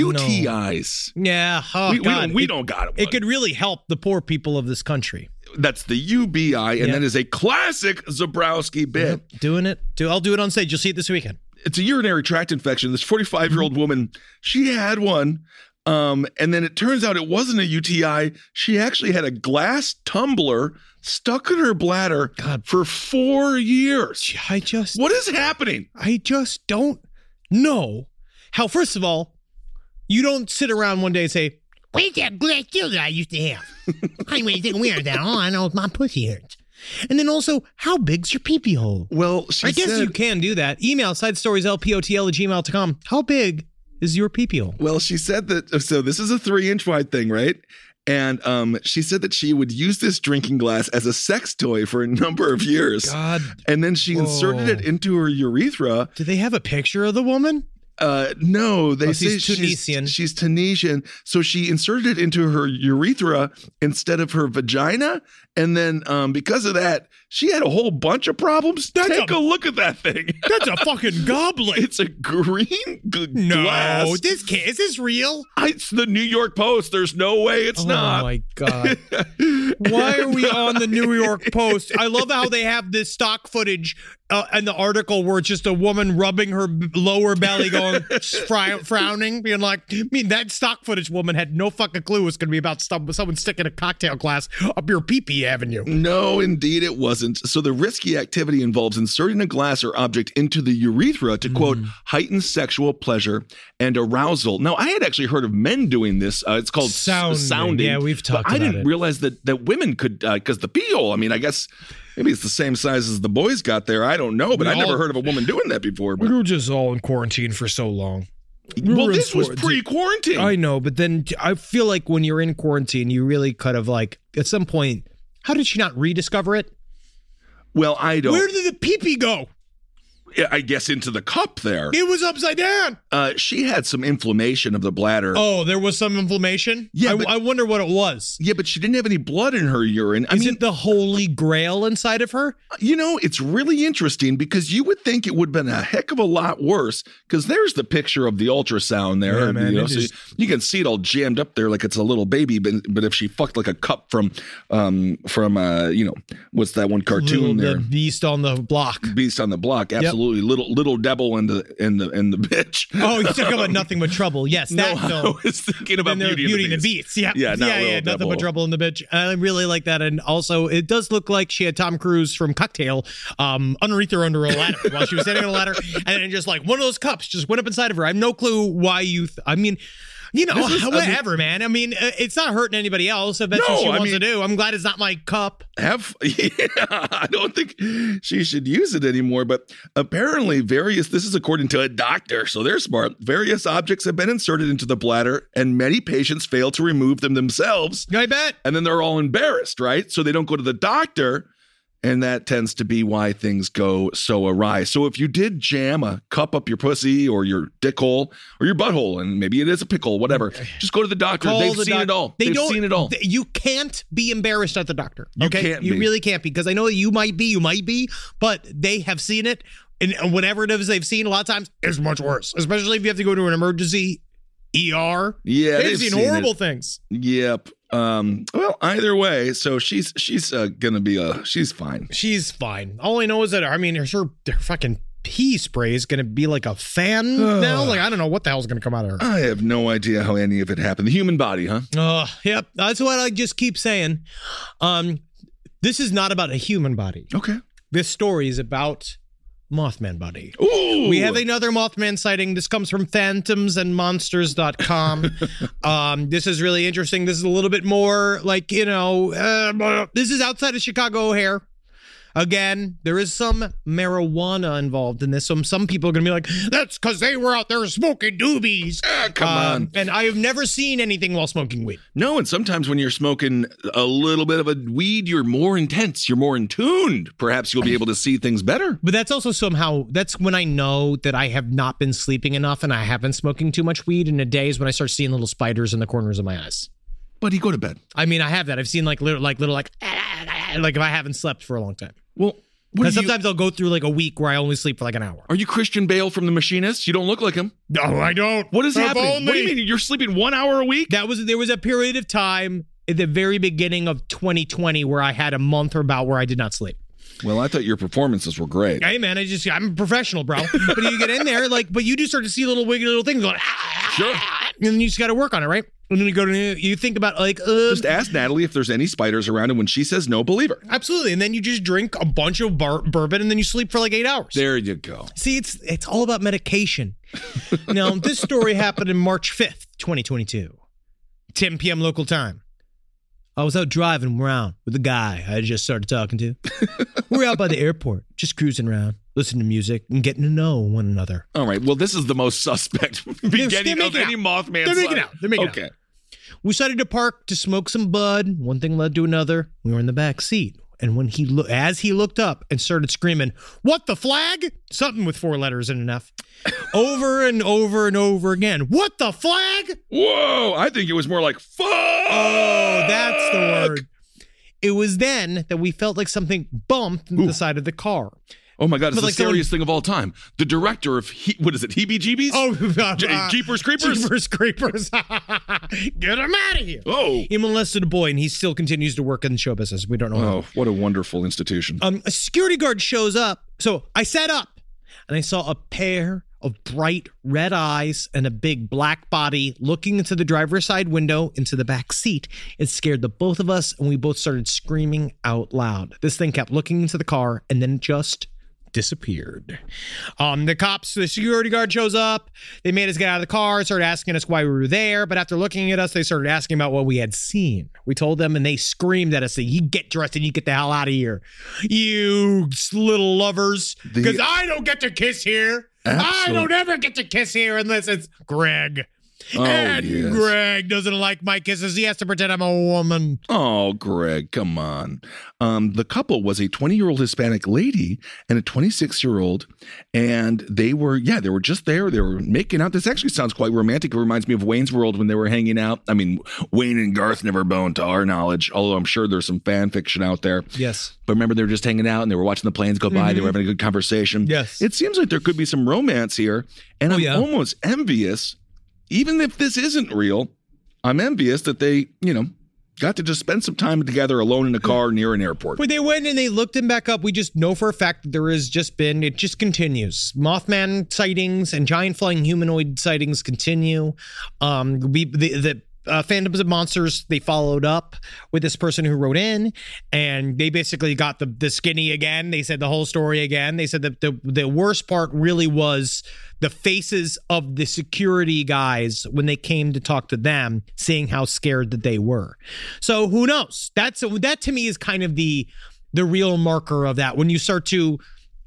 UTIs. Yeah. Oh, we don't got it. It could really help the poor people of this country. That's the UBI, and that is a classic Zabrowski bit. Yep. Doing it. I'll do it on stage. You'll see it this weekend. It's a urinary tract infection. This 45-year-old woman, she had one. And then it turns out it wasn't a UTI. She actually had a glass tumbler stuck in her bladder for 4 years. What is happening? I just don't know how, first of all, you don't sit around one day and say, where's that glass tube that I used to have? I ain't anything weird that. All I know is my pussy hurts. And then also, how big's your pee-pee hole? Well, I guess you can do that. Email sidestorieslpotl@gmail.com. How big is your pee-pee hole? Well, she said that, so this is a 3-inch wide thing, right? And she said that she would use this drinking glass as a sex toy for a number of years. God. And then she inserted it into her urethra. Do they have a picture of the woman? No, they say she's Tunisian. She's Tunisian. So she inserted it into her urethra instead of her vagina. And then because of that, she had a whole bunch of problems. Take a look at that thing. That's a fucking goblet. It's a green glass. No, is this real? It's the New York Post. There's no way it's not. Oh, my God. Why are we on the New York Post? I love how they have this stock footage in the article where it's just a woman rubbing her lower belly going, frowning, being like, I mean, that stock footage woman had no fucking clue it was going to be about someone sticking a cocktail glass up your pee-pee avenue. No, indeed it wasn't. So the risky activity involves inserting a glass or object into the urethra to, quote, heighten sexual pleasure and arousal. Now, I had actually heard of men doing this. It's called sounding. Yeah, we've talked about it. I didn't realize that women could, because the pee hole, I mean, I guess maybe it's the same size as the boys got there. I don't know, but I never heard of a woman doing that before. But. We were just all in quarantine for so long. Well, this was pre-quarantine. I know, but then I feel like when you're in quarantine, you really kind of like, at some point, how did she not rediscover it? Well, I don't. Where did the pee-pee go? I guess into the cup there. It was upside down. She had some inflammation of the bladder. Oh, there was some inflammation? Yeah. I wonder what it was. Yeah, but she didn't have any blood in her urine. Is it the Holy Grail inside of her? You know, it's really interesting because you would think it would have been a heck of a lot worse because there's the picture of the ultrasound there. Yeah, man, so you can see it all jammed up there like it's a little baby. But if she fucked like a cup from what's that one cartoon there? The Beast on the Block. Beast on the Block, absolutely. Yep. Little Devil and the bitch. Oh, you talking about Nothing But Trouble? Yes, that film. I was thinking about Beauty and the Beast. Yeah, Nothing But Trouble and the Bitch. I really like that, and also it does look like she had Tom Cruise from Cocktail underneath her under a ladder while she was standing on a ladder, and then just like one of those cups just went up inside of her. I have no clue why you. Whatever, man. I mean, it's not hurting anybody else if that's what she wants to do. I'm glad it's not my cup. I don't think she should use it anymore. But apparently, this is according to a doctor, so they're smart. Various objects have been inserted into the bladder, and many patients fail to remove them themselves. I bet. And then they're all embarrassed, right? So they don't go to the doctor. And that tends to be why things go so awry. So if you did jam a cup up your pussy or your dick hole or your butthole, and maybe it is a pickle, whatever, just go to the doctor. They've seen it all. They've seen it all. You can't be embarrassed at the doctor. Okay? You really can't be, because I know you might be, but they have seen it. And whatever it is they've seen, a lot of times, it's much worse. Especially if you have to go to an emergency ER. Yeah, they've seen horrible things. Yep. Well, either way, so she's gonna be she's fine. She's fine. All I know is that her fucking pee spray is gonna be like a fan now. Like I don't know what the hell's gonna come out of her. I have no idea how any of it happened. The human body, huh? Yep. That's what I just keep saying. This is not about a human body. Okay. This story is about Mothman body. Ooh. We have another Mothman sighting. This comes from phantomsandmonsters.com. This is really interesting. This is a little bit more like, this is outside of Chicago O'Hare. Again, there is some marijuana involved in this. Some people are going to be like, that's because they were out there smoking doobies. Come on. And I have never seen anything while smoking weed. No, and sometimes when you're smoking a little bit of a weed, you're more intense. You're more in tuned. Perhaps you'll be able to see things better. But that's also that's when I know that I have not been sleeping enough and I have been smoking too much weed. And the days when I start seeing little spiders in the corners of my eyes. But you go to bed. I mean, I have that. I've seen like if I haven't slept for a long time. Well, because sometimes I'll go through like a week where I only sleep for like an hour. Are you Christian Bale from The Machinist? You don't look like him. No, I don't. What is happening? What do you mean? You're sleeping 1 hour a week? There was a period of time at the very beginning of 2020 where I had a month or about where I did not sleep. Well, I thought your performances were great. Hey, man, I'm a professional, bro. But you get in there, but you do start to see little wiggly little things going, sure. And then you just got to work on it, right? And then you think about just ask Natalie if there's any spiders around, and when she says no, believe her. Absolutely. And then you just drink a bunch of bourbon, and then you sleep for like 8 hours. There you go. See, it's all about medication. Now, this story happened in March 5th, 2022, 10 p.m. local time. I was out driving around with a guy I just started talking to. We're out by the airport, just cruising around, listening to music, and getting to know one another. All right. Well, this is the most suspect beginning of any Mothman. They're making out. Okay. We decided to park to smoke some bud. One thing led to another. We were in the back seat. And when as he looked up and started screaming, "What the flag?" Something with 4 letters and an F. Over and over and over again. "What the flag?" Whoa, I think it was more like, fuck. Oh, that's the word. It was then that we felt like something bumped into the side of the car. Oh my God, it's the like scariest thing of all time. The director of, what is it, Heebie-Jeebies? Oh, Jeepers Creepers? Jeepers Creepers. Get him out of here. Oh. He molested a boy and he still continues to work in the show business. We don't know how. Oh, what a wonderful institution. A security guard shows up. So I sat up and I saw a pair of bright red eyes and a big black body looking into the driver's side window into the back seat. It scared the both of us and we both started screaming out loud. This thing kept looking into the car and then just disappeared. The security guard shows up. They made us get out of the car, started asking us why we were there. But after looking at us, they started asking about what we had seen. We told them and they screamed at us, "You get dressed and you get the hell out of here. You little lovers. Because I don't get to kiss here. I don't ever get to kiss here unless it's Greg. And Greg doesn't like my kisses. He has to pretend I'm a woman." Oh, Greg, come on. The couple was a 20-year-old Hispanic lady and a 26-year-old, and they were just there. They were making out. This actually sounds quite romantic. It reminds me of Wayne's World when they were hanging out. I mean, Wayne and Garth never boned to our knowledge, although I'm sure there's some fan fiction out there. Yes. But remember, they were just hanging out and they were watching the planes go by. They were having a good conversation. Yes. It seems like there could be some romance here, and I'm almost envious. Even if this isn't real, I'm envious that they, got to just spend some time together alone in a car near an airport. But they went and they looked him back up. We just know for a fact that it just continues. Mothman sightings and giant flying humanoid sightings continue. The Phantoms of Monsters, they followed up with this person who wrote in, and they basically got the skinny again. They said the whole story again. They said that the worst part really was the faces of the security guys when they came to talk to them, seeing how scared that they were. So who knows? That to me is kind of the real marker of that. When you start to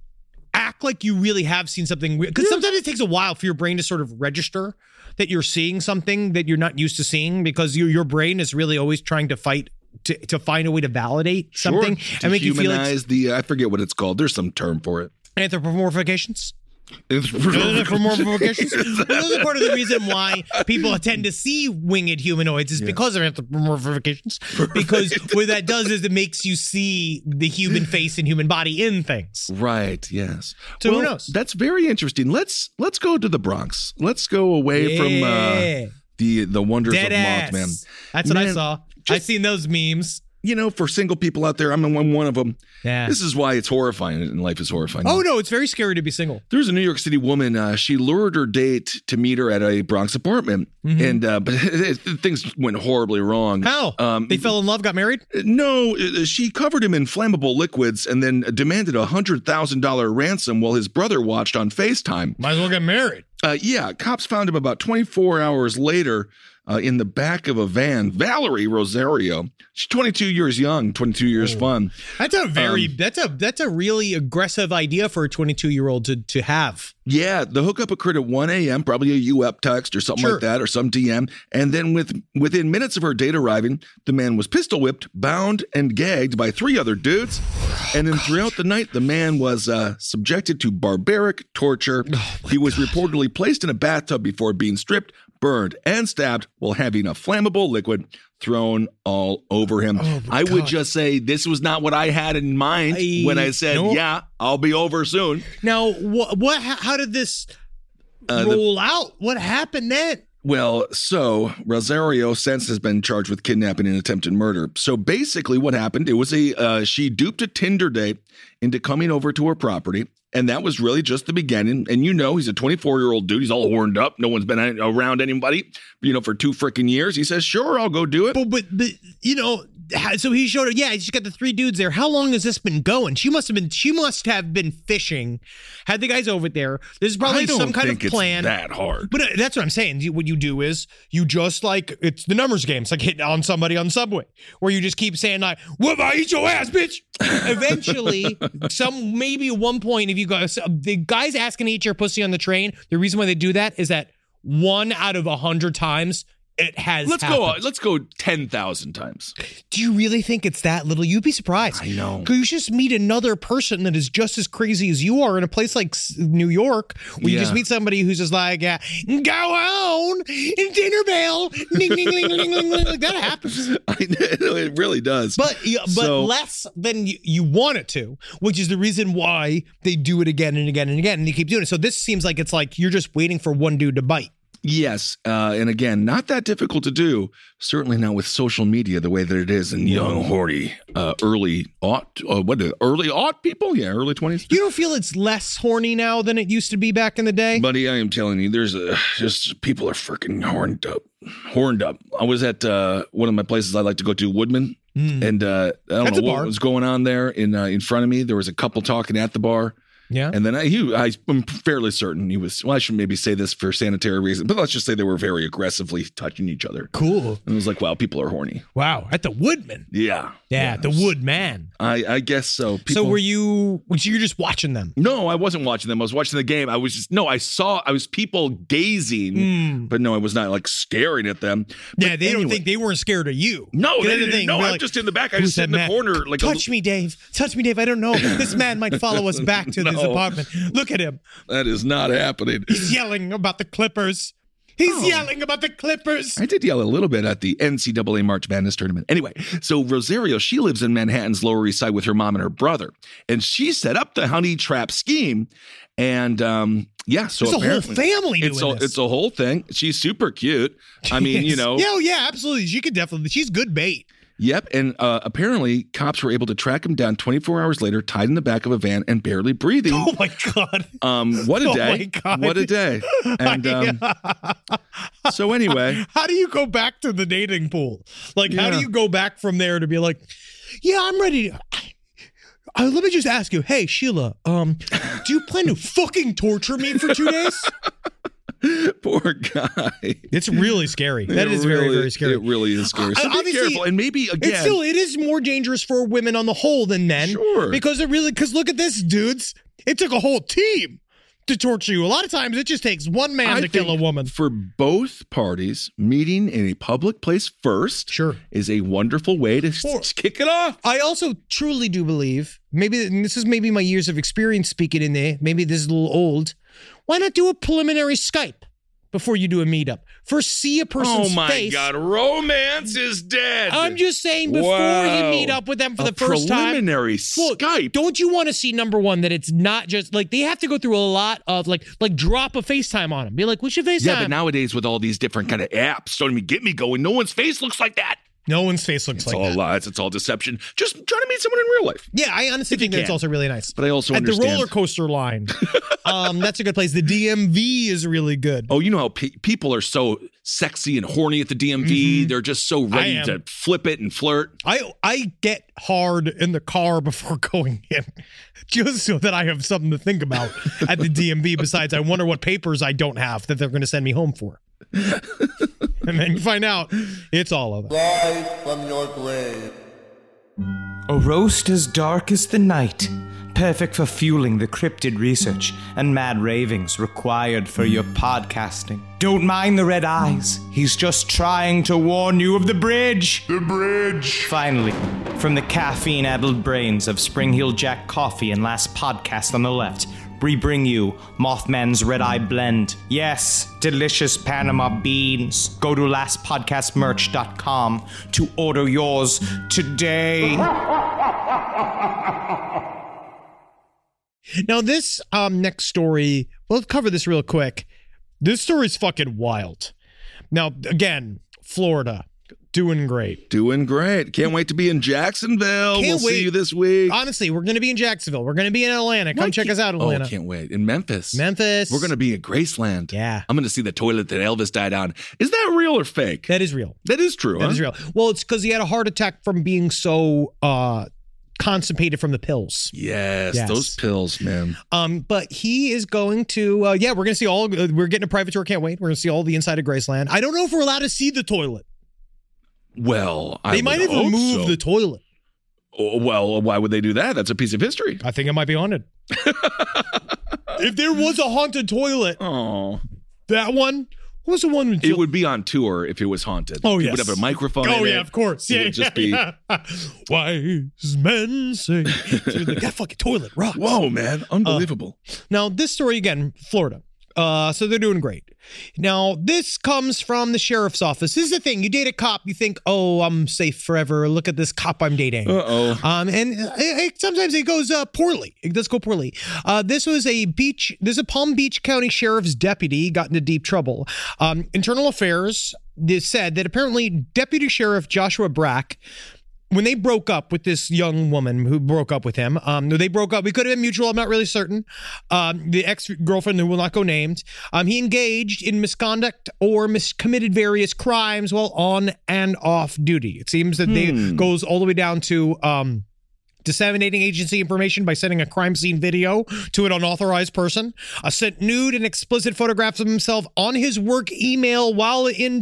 act like you really have seen something, because sometimes it takes a while for your brain to sort of register that you're seeing something that you're not used to seeing, because your brain is really always trying to fight to find a way to validate something and make you feel like I forget what it's called. There's some term for it. Anthropomorphications. Anthropomorphications. This is part of the reason why people tend to see winged humanoids is because of anthropomorphications. Because what that does is it makes you see the human face and human body in things. Right. Yes. So who knows? That's very interesting. Let's go to the Bronx. Let's go away from the wonders Dead of ass. Mothman. That's what I saw. I've seen those memes. For single people out there, I'm one of them. Yeah. This is why it's horrifying and life is horrifying. Oh, no, it's very scary to be single. There's a New York City woman. She lured her date to meet her at a Bronx apartment. And but things went horribly wrong. How? They fell in love, got married? No, she covered him in flammable liquids and then demanded a $100,000 ransom while his brother watched on FaceTime. Might as well get married. Cops found him about 24 hours later in the back of a van. Valerie Rosario. She's 22 years young, 22 years fun. That's a that's a really aggressive idea for a 22-year-old to have. Yeah, the hookup occurred at 1 a.m., probably a UP text or something like that, or some DM. And then within minutes of her date arriving, the man was pistol whipped, bound, and gagged by 3 other dudes. And then throughout the night, the man was subjected to barbaric torture. He was reportedly placed in a bathtub before being stripped, burned, and stabbed while having a flammable liquid thrown all over him. I would just say this was not what I had in mind when I said, I'll be over soon. Now, how did this roll out? What happened then? Well, so Rosario since has been charged with kidnapping and attempted murder. So basically what happened, it was she duped a Tinder date into coming over to her property. And that was really just the beginning. And he's a 24-year-old dude. He's all horned up. No one's been around anybody, for 2 freaking years. He says, sure, I'll go do it. But so he showed her. Yeah, she's got the 3 dudes there. How long has this been going? She must have been fishing. Had the guys over there. There's probably some kind of plan. It's that hard. But that's what I'm saying. What you do is you just it's the numbers game. It's like hitting on somebody on Subway, where you just keep saying like, "What? I eat your ass, bitch." Eventually, maybe at one point, if you guys, the guys asking to eat your pussy on the train, the reason why they do that is that 1 out of 100 times it has Let's go 10,000 times. Do you really think it's that little? You'd be surprised. I know. Because you just meet another person that is just as crazy as you are in a place like New York, where you just meet somebody who's just like, go on, dinner bell, ding, ding, ding, ding, ding, ding. Like, that happens. It really does. But less than you want it to, which is the reason why they do it again and again and again, and you keep doing it. So this seems like it's like you're just waiting for one dude to bite. Yes. And again, not that difficult to do. Certainly not with social media the way that it is in young, horny, early aught people? Yeah, early 20s. You don't feel it's less horny now than it used to be back in the day? Buddy, I am telling you, there's just people are freaking horned up. I was at one of my places I like to go to, Woodman. And I don't know what was going on there in front of me. There was a couple talking at the bar. Yeah. And then I'm fairly certain he was, I should maybe say this for sanitary reasons, but let's just say they were very aggressively touching each other. Cool. And it was like, wow, people are horny. Wow. At the Woodman. Yeah. Yeah, the Woodman. I guess so. So were you just watching them? No, I wasn't watching them. I was watching the game. I was people gazing, but no, I was not like staring at them. Yeah, don't think they weren't scared of you. No, I'm just in the back. I just sit in the corner. Like, touch me, Dave. I don't know. This man might follow us back to this apartment. Look at him. That is not happening. He's yelling about the Clippers. Yelling about the Clippers. I did yell a little bit at the NCAA March Madness tournament. Anyway, so Rosario, she lives in Manhattan's Lower East Side with her mom and her brother. And she set up the honey trap scheme. And so it's a whole family doing this. It's a whole thing. She's super cute. I mean, Yeah, absolutely. She's good bait. Yep, and apparently cops were able to track him down 24 hours later, tied in the back of a van and barely breathing. Oh my God! What a day! My God. What a day! And so anyway, how do you go back to the dating pool? Like, how do you go back from there to be like, yeah, I'm ready to. Let me just ask you, hey Sheila, do you plan to fucking torture me for 2 days? Poor guy. It's really scary. That is very, very scary. It really is scary. So be careful. And maybe again, it is more dangerous for women on the whole than men. Sure. Because look at this, dudes. It took a whole team to torture you. A lot of times it just takes one man to kill a woman. For both parties, meeting in a public place first is a wonderful way to kick it off. I also truly do believe, this is maybe my years of experience speaking in there, maybe this is a little old. Why not do a preliminary Skype before you do a meetup? First, see a person's face. Oh my God, romance is dead. I'm just saying before you meet up with them for the first time. Preliminary Skype. Don't you want to see, number one, that it's not just like they have to go through a lot of like drop a FaceTime on them. Be like, we should FaceTime. Yeah, but nowadays with all these different kind of apps, don't even get me going. No one's face looks like that. No one's face looks like that. It's all lies. It's all deception. Just trying to meet someone in real life. Yeah, I honestly think that's also really nice. But I also understand. At the roller coaster line. That's a good place. The DMV is really good. Oh, you know how people are so sexy and horny at the DMV. Mm-hmm. They're just so ready to flip it and flirt. I get hard in the car before going in, just so that I have something to think about at the DMV. Besides, I wonder what papers I don't have that they're going to send me home for. And then you find out it's all of it. Rise from your grave. A roast as dark as the night, perfect for fueling the cryptid research and mad ravings required for your podcasting. Don't mind the red eyes. He's just trying to warn you of the bridge. The bridge. Finally, from the caffeine-addled brains of Spring Hill Jack Coffee and Last Podcast on the Left, we bring you Mothman's Red Eye Blend. Yes, delicious Panama beans. Go to lastpodcastmerch.com to order yours today. Now this next story, we'll cover this real quick. This story's fucking wild. Now, again, Florida. Doing great. Can't wait to be in Jacksonville. We'll see you this week. Honestly, we're going to be in Jacksonville. We're going to be in Atlanta. Come check us out, Atlanta. Oh, can't wait. In Memphis. We're going to be at Graceland. Yeah. I'm going to see the toilet that Elvis died on. Is that real or fake? That is real. That is true, That is real. Well, it's because he had a heart attack from being so constipated from the pills. Yes, those pills, man. But he is going to, we're going to see we're getting a private tour. Can't wait. We're going to see all the inside of Graceland. I don't know if we're allowed to see the toilet. Well, they might have removed the toilet. Well, why would they do that? That's a piece of history. I think it might be haunted. If there was a haunted toilet, that one, What was the one with It would be on tour if it was haunted. Oh, It yes. would have a microphone Oh, in yeah, it. of course. It would just be... Wise men say... that fucking toilet rocks. Whoa, man. Unbelievable. Now, this story, again, Florida. So they're doing great. Now, this comes from the sheriff's office. This is the thing. You date a cop, you think, oh, I'm safe forever. Look at this cop I'm dating. Uh-oh. And sometimes it goes poorly. It does go poorly. This was a Palm Beach County Sheriff's deputy got into deep trouble. Internal Affairs said that apparently Deputy Sheriff Joshua Brack, when they broke up with this young woman who broke up with him, they broke up. We could have been mutual. I'm not really certain. The ex-girlfriend who will not go named, he engaged in misconduct or committed various crimes while on and off duty. It seems that they goes all the way down to disseminating agency information by sending a crime scene video to an unauthorized person, sent nude and explicit photographs of himself on his work email while on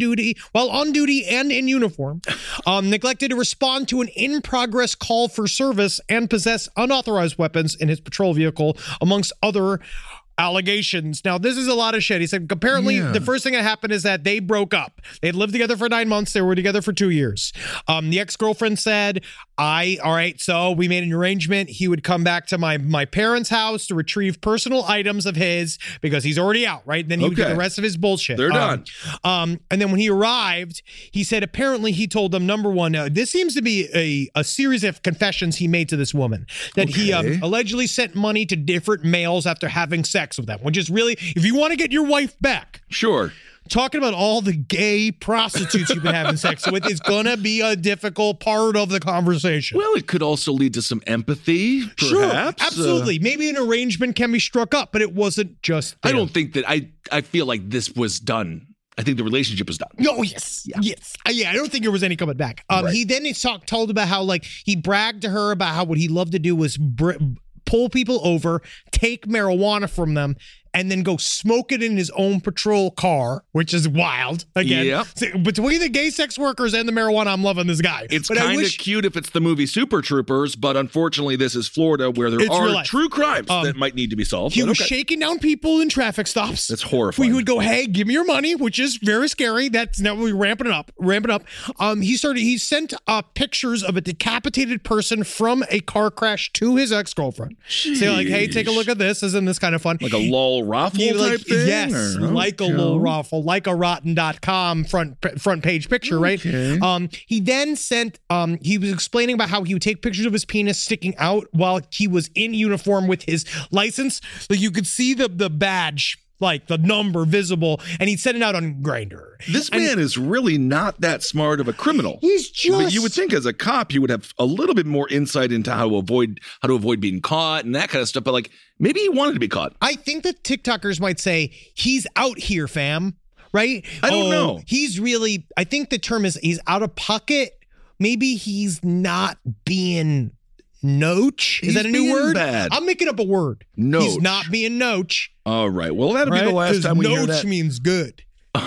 duty and in uniform, neglected to respond to an in-progress call for service, and possessed unauthorized weapons in his patrol vehicle, amongst other allegations. Now, this is a lot of shit. He said, apparently, the first thing that happened is that they broke up. They had lived together for 9 months. They were together for 2 years. The ex-girlfriend said, all right, so we made an arrangement. He would come back to my parents' house to retrieve personal items of his because he's already out, right? Then he would get the rest of his bullshit. They're done. And then when he arrived, he said, apparently he told them, number one, this seems to be a series of confessions he made to this woman, that he allegedly sent money to different males after having sex with them, which is really, if you want to get your wife back, sure, talking about all the gay prostitutes you've been having sex with is gonna be a difficult part of the conversation. Well, it could also lead to some empathy, perhaps. Sure, absolutely. Maybe an arrangement can be struck up, but it wasn't just there. I don't think that I feel like this was done. I think the relationship was done. Oh, yes. Yes. I don't think there was any coming back. Right. He then told about how, like, he bragged to her about how what he loved to do was pull people over, take marijuana from them, and then go smoke it in his own patrol car, which is wild. Again, between the gay sex workers and the marijuana, I'm loving this guy. It's kind of cute if it's the movie Super Troopers, but unfortunately, this is Florida where there are true crimes that might need to be solved. He was shaking down people in traffic stops. That's horrifying. We would go, hey, give me your money, which is very scary. That's now we're ramping it up. He sent pictures of a decapitated person from a car crash to his ex-girlfriend. Say like, hey, take a look at this. Isn't this kind of fun? Like a lol raffle type thing? Yes, like a lol raffle, like a rotten.com front page picture, right? He then sent, he was explaining about how he would take pictures of his penis sticking out while he was in uniform with his license. Like you could see the badge, like the number visible, and he'd send it out on Grindr. This man is really not that smart of a criminal. He's just... But you would think as a cop, he would have a little bit more insight into how to avoid being caught and that kind of stuff. But like, maybe he wanted to be caught. I think that TikTokers might say, he's out here, fam. Right? I don't know. He's really, I think the term is he's out of pocket. Maybe he's not being noach. Is that a new word? Bad. I'm making up a word. Noach. He's not being noach. All right. Well, that'll be the last time we hear that. Noach means good.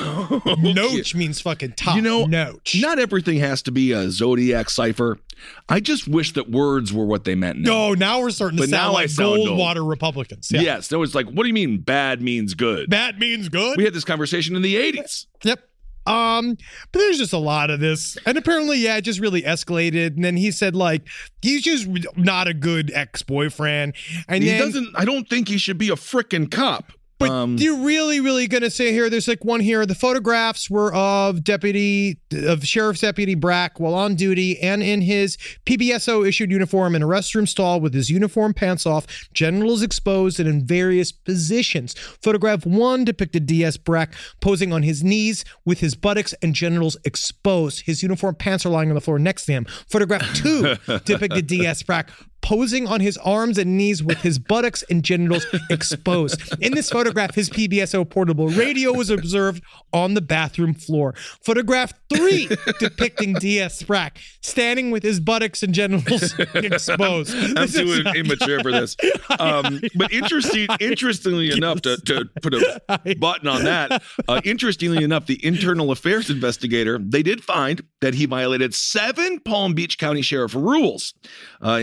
Noach means fucking top. You know, noach. Not everything has to be a Zodiac cipher. I just wish that words were what they meant. No, now we're starting to sound like Goldwater Republicans. Yeah. Yes. No, it's like, what do you mean bad means good? Bad means good? We had this conversation in the 80s. Yep. But there's just a lot of this. And apparently, it just really escalated. And then he said, like, he's just not a good ex-boyfriend. And I don't think he should be a frickin' cop. But you're really going to say here, there's like one here. The photographs were of Sheriff's Deputy Brack while on duty and in his PBSO issued uniform in a restroom stall with his uniform pants off, genitals exposed and in various positions. Photograph 1 depicted DS Brack posing on his knees with his buttocks and genitals exposed. His uniform pants are lying on the floor next to him. Photograph 2 depicted DS Brack posing on his arms and knees with his buttocks and genitals exposed. In this photograph, his PBSO portable radio was observed on the bathroom floor. Photograph 3 depicting DS Brack standing with his buttocks and genitals exposed. I'm too immature for this. But interestingly enough, to put a button on that, interestingly enough, the Internal Affairs investigator, they did find that he violated 7 Palm Beach County Sheriff rules, including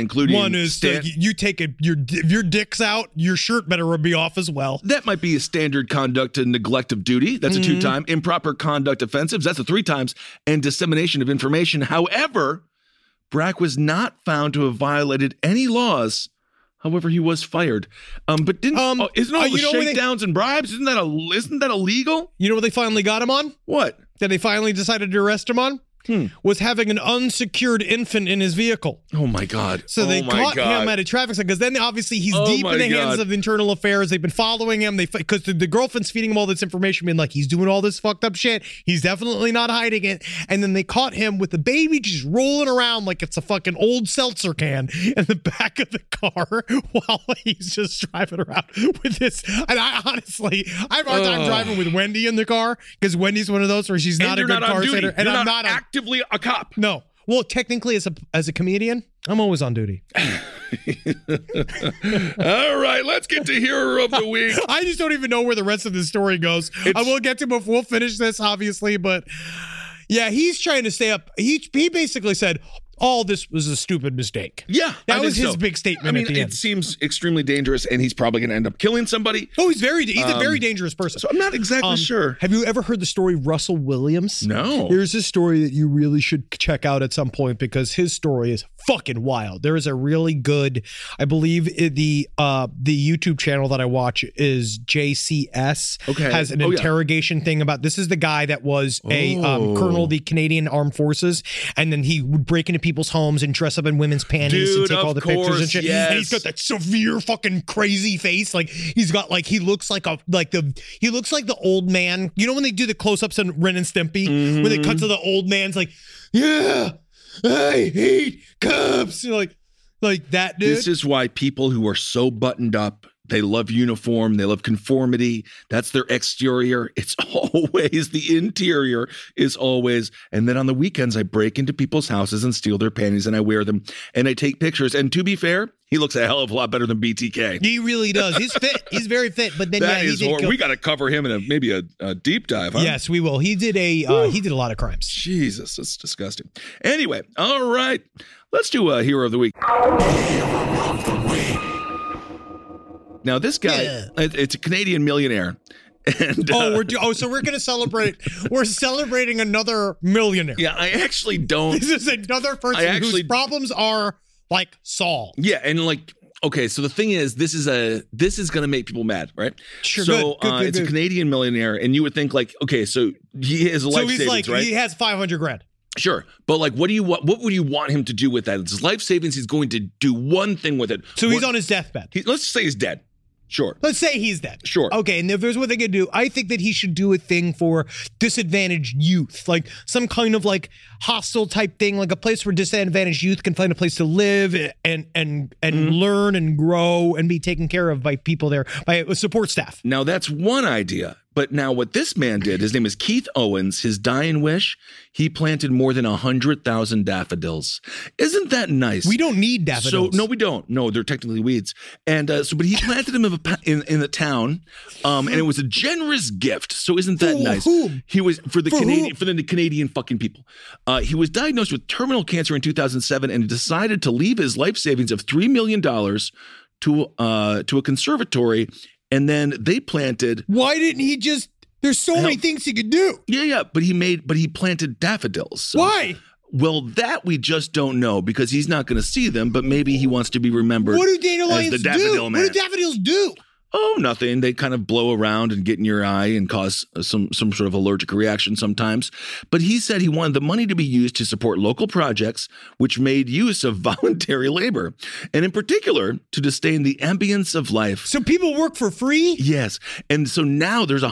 one is you take it. If your dick's out, your shirt better be off as well. That might be a standard conduct and neglect of duty. That's a 2-time. Improper conduct offensives. That's a 3 times. And dissemination of information. However, Brack was not found to have violated any laws. However, he was fired. But isn't all the shakedowns and bribes? Isn't that illegal? You know what they finally got him on? What? That they finally decided to arrest him on? Was having an unsecured infant in his vehicle. Oh, my God. So they caught him at a traffic stop because then obviously he's deep in the hands of internal affairs. They've been following him because the girlfriend's feeding him all this information, being like, he's doing all this fucked up shit. He's definitely not hiding it. And then they caught him with the baby just rolling around like it's a fucking old seltzer can in the back of the car while he's just driving around with this. And I honestly, I have a hard time driving with Wendy in the car because Wendy's one of those where she's not a good car sitter. And I'm not actively a cop. No. Well, technically, as a comedian, I'm always on duty. All right, let's get to Hero of the Week. I just don't even know where the rest of the story goes. I will get to before we'll finish this, obviously, but yeah, he's trying to stay up. He basically said, all this was a stupid mistake. Yeah, that was his big statement. At the end. It seems extremely dangerous, and he's probably going to end up killing somebody. Oh, he's a very dangerous person. So I'm not exactly sure. Have you ever heard the story Russell Williams? No. There's a story that you really should check out at some point because his story is fucking wild. There is a really good, I believe the YouTube channel that I watch is JCS. Okay. Has an interrogation thing about, this is the guy that was a colonel of the Canadian Armed Forces, and then he would break into people's homes and dress up in women's panties and take all the pictures and shit. Yes. And he's got that severe fucking crazy face. Like he's got he looks like the old man. You know when they do the close-ups on Ren and Stimpy? When they cut to the old man's like, yeah, I hate cops. Like that dude. This is why people who are so buttoned up, they love uniform, they love conformity. That's their exterior. It's always the interior is always. And then on the weekends, I break into people's houses and steal their panties and I wear them and I take pictures. And to be fair, he looks a hell of a lot better than BTK. He really does. He's fit. He's very fit. But then we got to cover him in maybe a deep dive. Huh? Yes, we will. He did a lot of crimes. Jesus, that's disgusting. Anyway, all right, let's do a Hero of the Week. Now, this guy, it's a Canadian millionaire. And, so we're going to celebrate. We're celebrating another millionaire. Yeah, I actually don't. This is another person whose problems are solved. Yeah, and okay, so the thing is, this is going to make people mad, right? Sure. So good, it's a Canadian millionaire, and you would think okay, so he has life savings, right? He has $500,000. Sure, but what would you want him to do with that? It's his life savings. He's going to do one thing with it. So he's on his deathbed. Let's say he's dead. Sure. Let's say he's dead. Sure. Okay, and if there's what they could do, I think that he should do a thing for disadvantaged youth, like some kind of hostel type thing, like a place where disadvantaged youth can find a place to live and learn and grow and be taken care of by people there, by support staff. Now that's one idea. But now what this man did, his name is Keith Owens, his dying wish, he planted more than 100,000 daffodils. Isn't that nice? We don't need daffodils. So, no, we don't. No, they're technically weeds. And but he planted them in the town, and it was a generous gift. So isn't that nice? Whom? He was for the Canadian fucking people. He was diagnosed with terminal cancer in 2007 and decided to leave his life savings of $3 million to a conservatory. And then they planted. Why didn't he just? There's so many things he could do. Yeah. But he planted daffodils. So. Why? Well, that we just don't know because he's not going to see them. But maybe he wants to be remembered. What do dandelions as the daffodil man. What do daffodils do? Oh, nothing. They kind of blow around and get in your eye and cause some sort of allergic reaction sometimes. But he said he wanted the money to be used to support local projects which made use of voluntary labor, and in particular to sustain the ambience of life. So people work for free? Yes. And so now there's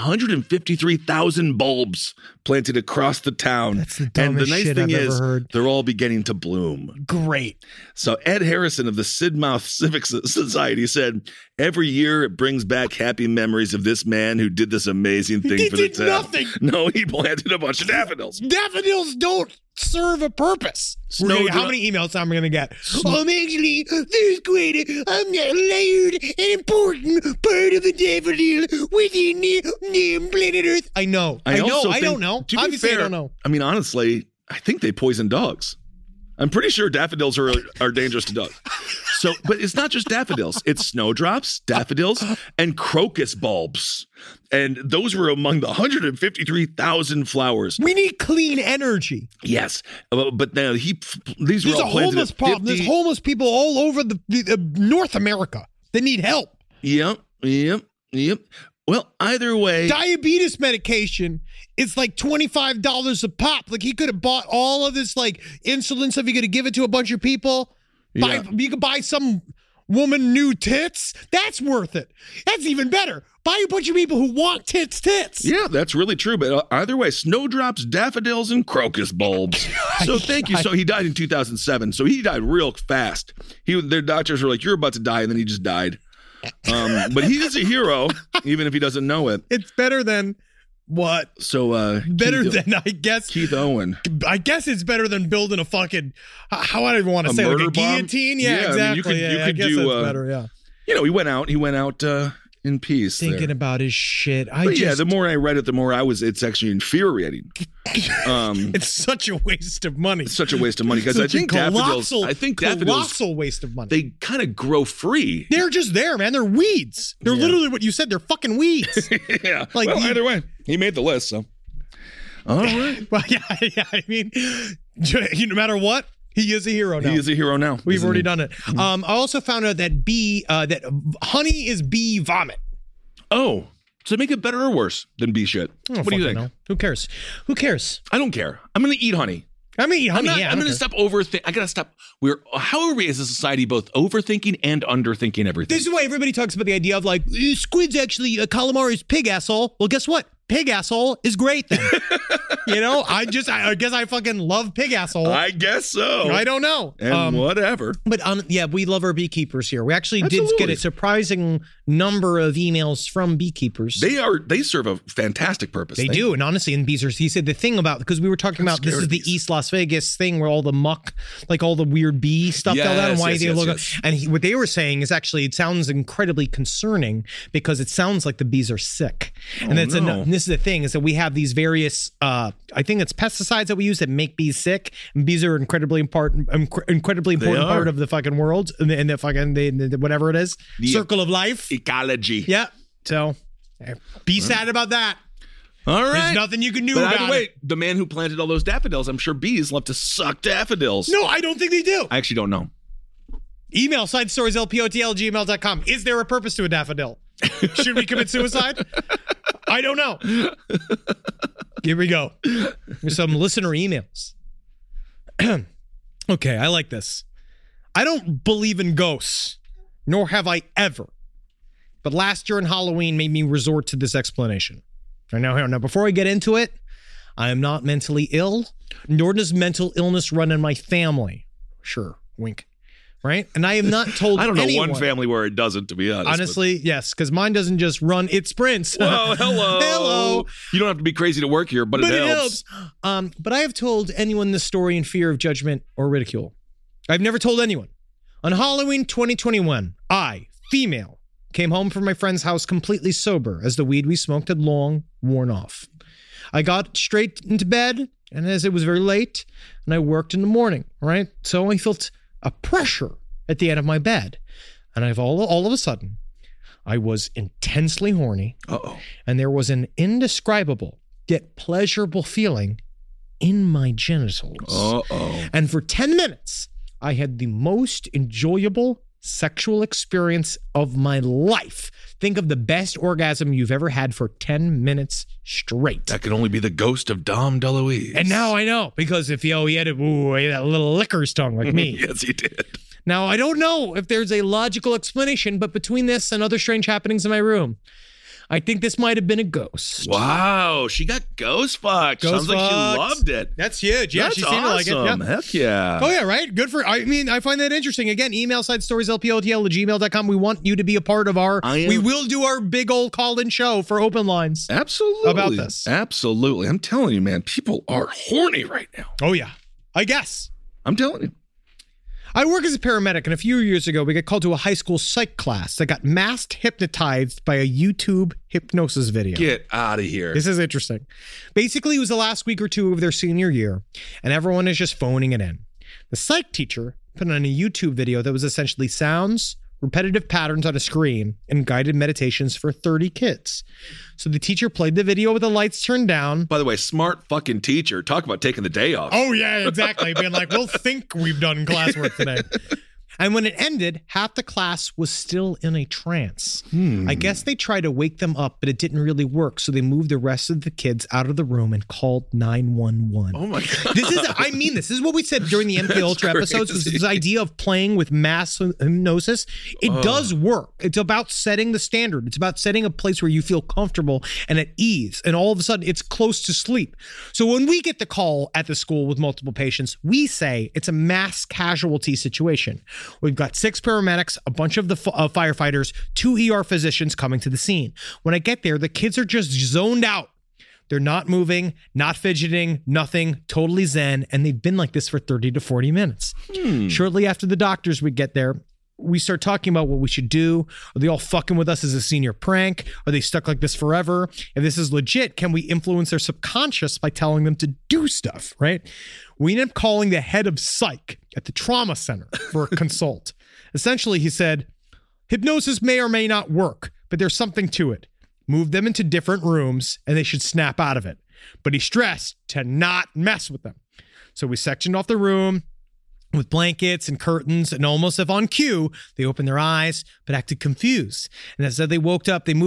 153,000 bulbs planted across the town. That's the dumbest shit I've ever heard. They're all beginning to bloom. Great. So Ed Harrison of the Sidmouth Civic Society said, every year it brings back happy memories of this man who did this amazing thing for the town. Nothing. No, he planted a bunch of daffodils. Daffodils don't serve a purpose. How many emails am I going to get? Actually, there's quite a layered and important part of the daffodil within the planet Earth. I know. I don't know. Obviously, I don't know. I mean, honestly, I think they poison dogs. I'm pretty sure daffodils are dangerous to dogs. So, but it's not just daffodils. It's snowdrops, daffodils, and crocus bulbs. And those were among the 153,000 flowers. We need clean energy. Yes. But now these were all planted homeless problem. There's homeless people all over the North America that need help. Yep. Well, either way. Diabetes medication is like $25 a pop. Like, he could have bought all of this, like, insulin stuff. He could have given it to a bunch of people. You could buy some woman new tits. That's worth it. That's even better. Buy a bunch of people who want tits. Yeah, that's really true. But either way, snowdrops, daffodils, and crocus bulbs. So thank you. So he died in 2007. So he died real fast. Their doctors were like, you're about to die. And then he just died. But he is a hero, even if he doesn't know it. It's better than what? So Keith Owen. I guess it's better than building a fucking, how I don't even want to say, like a guillotine. Yeah, exactly. I mean, you could do better. Yeah. You know, he went out in peace. Thinking about his shit. The more I read it, the more it's actually infuriating. It's such a waste of money. Such a waste of money because I think daffodils. Colossal waste of money. They kind of grow free. They're just there, man. They're weeds. They're literally what you said. They're fucking weeds. Yeah. Like, well, either way, he made the list. So, all right. Well, yeah. I mean, no matter what. He is a hero now. He is a hero now. We've already done it. I also found out that honey is bee vomit. Oh, so make it better or worse than bee shit? What do you think? Know. Who cares? I don't care. I'm going to eat honey. I'm going to eat honey. I'm going to stop overthinking. I got to stop. How are we as a society both overthinking and underthinking everything? This is why everybody talks about the idea of like, squid's actually calamari's pig asshole. Well, guess what? Pig asshole is great then. You know, I guess I fucking love pig asshole. I guess so. I don't know. And whatever. But we love our beekeepers here. We actually did get a surprising number of emails from beekeepers. They serve a fantastic purpose. They do. And honestly, in bees, he said the thing about, because we were talking about, this is the East Las Vegas thing where all the muck, like all the weird bee stuff fell out and why they look. And what they were saying is actually, it sounds incredibly concerning because it sounds like the bees are sick. And this is the thing, is that we have these various, I think it's pesticides that we use that make bees sick. And bees are incredibly important part of the fucking world and the fucking whatever it is, circle of life, ecology. Yeah. So be sad about that. All right. There's nothing you can do about it. The man who planted all those daffodils, I'm sure bees love to suck daffodils. No, I don't think they do. I actually don't know. Email sidestorieslpotl@gmail.com. Is there a purpose to a daffodil? Should we commit suicide? I don't know. Here we go. Here's some listener emails. Okay, I like this. I don't believe in ghosts, nor have I ever. But last year on Halloween made me resort to this explanation. Now, before I get into it, I am not mentally ill, nor does mental illness run in my family. Sure, wink. Right? And I have not told anyone. I don't know one family where it doesn't, to be honest. Honestly, yes, because mine doesn't just run, it sprints. Well, hello. Hello. You don't have to be crazy to work here, but it helps. But I have told anyone this story in fear of judgment or ridicule. I've never told anyone. On Halloween 2021, I, female, came home from my friend's house completely sober as the weed we smoked had long worn off. I got straight into bed, and as it was very late, and I worked in the morning, right? So I felt a pressure at the end of my bed. And I've all of a sudden, I was intensely horny. Uh-oh. And there was an indescribable yet pleasurable feeling in my genitals. Uh-oh. And for 10 minutes, I had the most enjoyable sexual experience of my life. Think of the best orgasm you've ever had for 10 minutes straight. That could only be the ghost of Dom DeLuise. And now I know, because if he had that little licker's tongue like me. Yes, he did. Now, I don't know if there's a logical explanation, but between this and other strange happenings in my room, I think this might have been a ghost. Wow, she got ghost fucked. Sounds like she loved it. That's huge. Yeah, That's she seemed to like it. Yeah. Heck yeah. Oh, yeah, right? Good for, I find that interesting. Again, email sidestorieslpotl@gmail.com. We want you to be a part of we will do our big old call-in show for open lines. Absolutely. About this. Absolutely. I'm telling you, man, people are horny right now. Oh, yeah. I guess. I'm telling you. I work as a paramedic, and a few years ago, we got called to a high school psych class that got mass hypnotized by a YouTube hypnosis video. Get out of here. This is interesting. Basically, it was the last week or two of their senior year, and everyone is just phoning it in. The psych teacher put on a YouTube video that was essentially sounds, repetitive patterns on a screen, and guided meditations for 30 kids. So the teacher played the video with the lights turned down. By the way, smart fucking teacher. Talk about taking the day off. Oh, yeah, exactly. Being like, we'll think we've done classwork today. And when it ended, half the class was still in a trance. I guess they tried to wake them up, but it didn't really work. So they moved the rest of the kids out of the room and called 911. Oh my God. This is what we said during the MK Ultra episodes, was this idea of playing with mass hypnosis. It does work. It's about setting the standard. It's about setting a place where you feel comfortable and at ease. And all of a sudden, it's close to sleep. So when we get the call at the school with multiple patients, we say it's a mass casualty situation. We've got 6 paramedics, a bunch of the firefighters, 2 ER physicians coming to the scene. When I get there, the kids are just zoned out. They're not moving, not fidgeting, nothing, totally zen, and they've been like this for 30 to 40 minutes. Shortly after the doctors would get there, we start talking about what we should do. Are they all fucking with us as a senior prank? Are they stuck like this forever? If this is legit, can we influence their subconscious by telling them to do stuff, right? We ended up calling the head of psych at the trauma center for a consult. Essentially, he said, hypnosis may or may not work, but there's something to it. Move them into different rooms and they should snap out of it. But he stressed to not mess with them. So we sectioned off the room with blankets and curtains, and almost if on cue, they opened their eyes, but acted confused. And as they woke up, and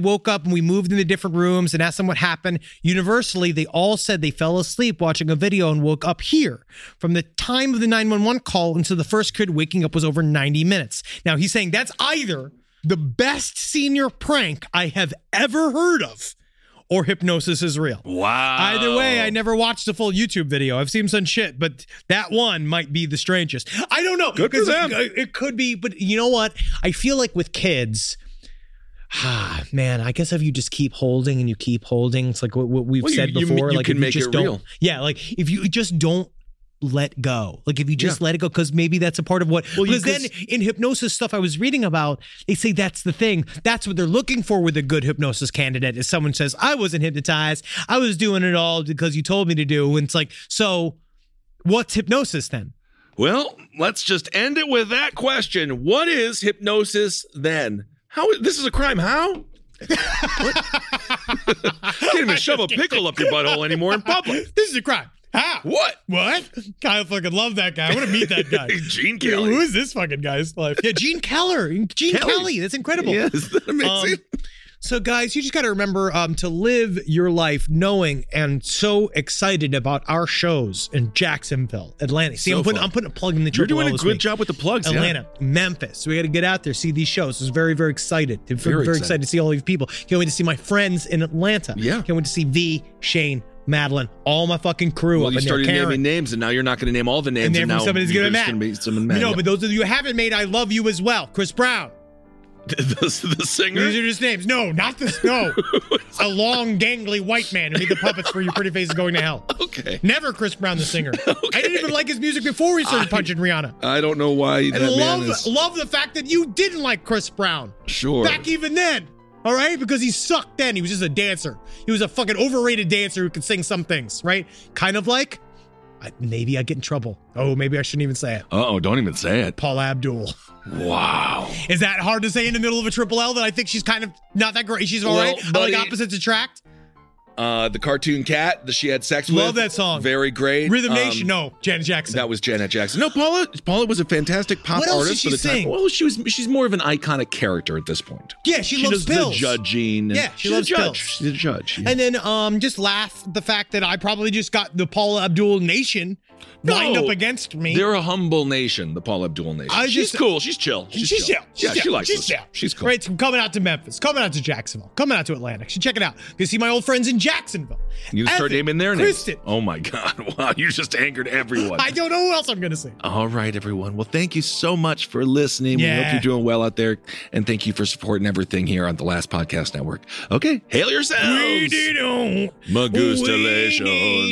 we moved into different rooms and asked them what happened. Universally, they all said they fell asleep watching a video and woke up here. From the time of the 911 call until the first kid waking up was over 90 minutes. Now, he's saying that's either the best senior prank I have ever heard of, or hypnosis is real. Wow. Either way, I never watched the full YouTube video. I've seen some shit, but that one might be the strangest. I don't know. Good for them. It could be, but you know what? I feel like with kids, man, I guess if you just keep holding and you keep holding, it's like what we've said before. You like can if make you just it real. Yeah, like if you just don't let go. Like if you just let it go, because maybe that's a part of what, because then in hypnosis stuff I was reading about, they say that's the thing. That's what they're looking for with a good hypnosis candidate, is someone says, I wasn't hypnotized. I was doing it all because you told me to do. And it's like, so what's hypnosis then? Well, let's just end it with that question. What is hypnosis then? This is a crime. How? What? Can't even shove a pickle up your butthole anymore in public. This is a crime. How? What? I fucking love that guy. I want to meet that guy. Gene Kelly. Who is this fucking guy's life? Yeah, Gene Kelly. That's incredible. Yeah, isn't that amazing? So guys, you just got to remember to live your life knowing and so excited about our shows in Jacksonville, Atlanta. See, I'm putting a plug in the You're triple doing L a this good week. job with the plugs. Atlanta, Memphis. We got to get out there, see these shows. I was very, very excited. Very excited to see all these people. Can't wait to see my friends in Atlanta. Yeah. Can't wait to see V, Shane, Madeline, all my fucking crew up in there. You started naming names, and now you're not going to name all the names. And now somebody's going to be mad. No, yeah. but those of you who haven't made, I love you as well. Chris Brown. The singer? These are just names. No, not this. No. A long, gangly white man who made the puppets for Your Pretty Face is Going to Hell. Okay. Never Chris Brown, the singer. Okay. I didn't even like his music before he started punching Rihanna. I don't know why love the fact that you didn't like Chris Brown. Sure. Back even then. All right? Because he sucked then. He was just a dancer. He was a fucking overrated dancer who could sing some things, right? Kind of like, maybe I get in trouble. Oh, maybe I shouldn't even say it. Uh-oh, don't even say it. Paula Abdul. Wow. Is that hard to say in the middle of a triple L that I think she's kind of not that great? She's all right? Buddy, I like opposites attract? The cartoon cat that she had sex with. Love that song. Very great. Rhythm Nation. No, Janet Jackson. That was Janet Jackson. No, Paula was a fantastic pop what else artist did she for the time. sing? Well, she's more of an iconic character at this point. Yeah, she loves does pills. the judging. Yeah, she she's loves a judge. pills. She's a judge. Yeah. And then just laugh at the fact that I probably just got the Paula Abdul Nation lined up against me. They're a humble nation, the Paula Abdul Nation. She's cool. She's chill. She's chill. Yeah, she likes She's us. chill. She's cool. Right, so I'm coming out to Memphis, coming out to Jacksonville, coming out to Atlanta. You should check it out. You can see my old friends in Jacksonville. You just start naming their Kristen. names. Oh my God. Wow, you just angered everyone. I don't know who else I'm going to say. All right, everyone. Well, thank you so much for listening. Yeah. We hope you're doing well out there. And thank you for supporting everything here on the Last Podcast Network. Okay, hail yourselves. Magustalations.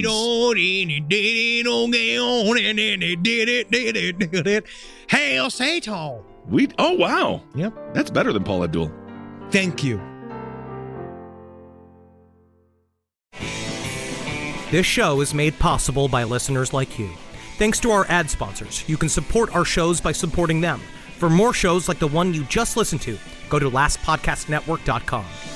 Hail Satan. Oh, wow. Yep. That's better than Paula Abdul. Thank you. This show is made possible by listeners like you. Thanks to our ad sponsors. You can support our shows by supporting them. For more shows like the one you just listened to, go to lastpodcastnetwork.com.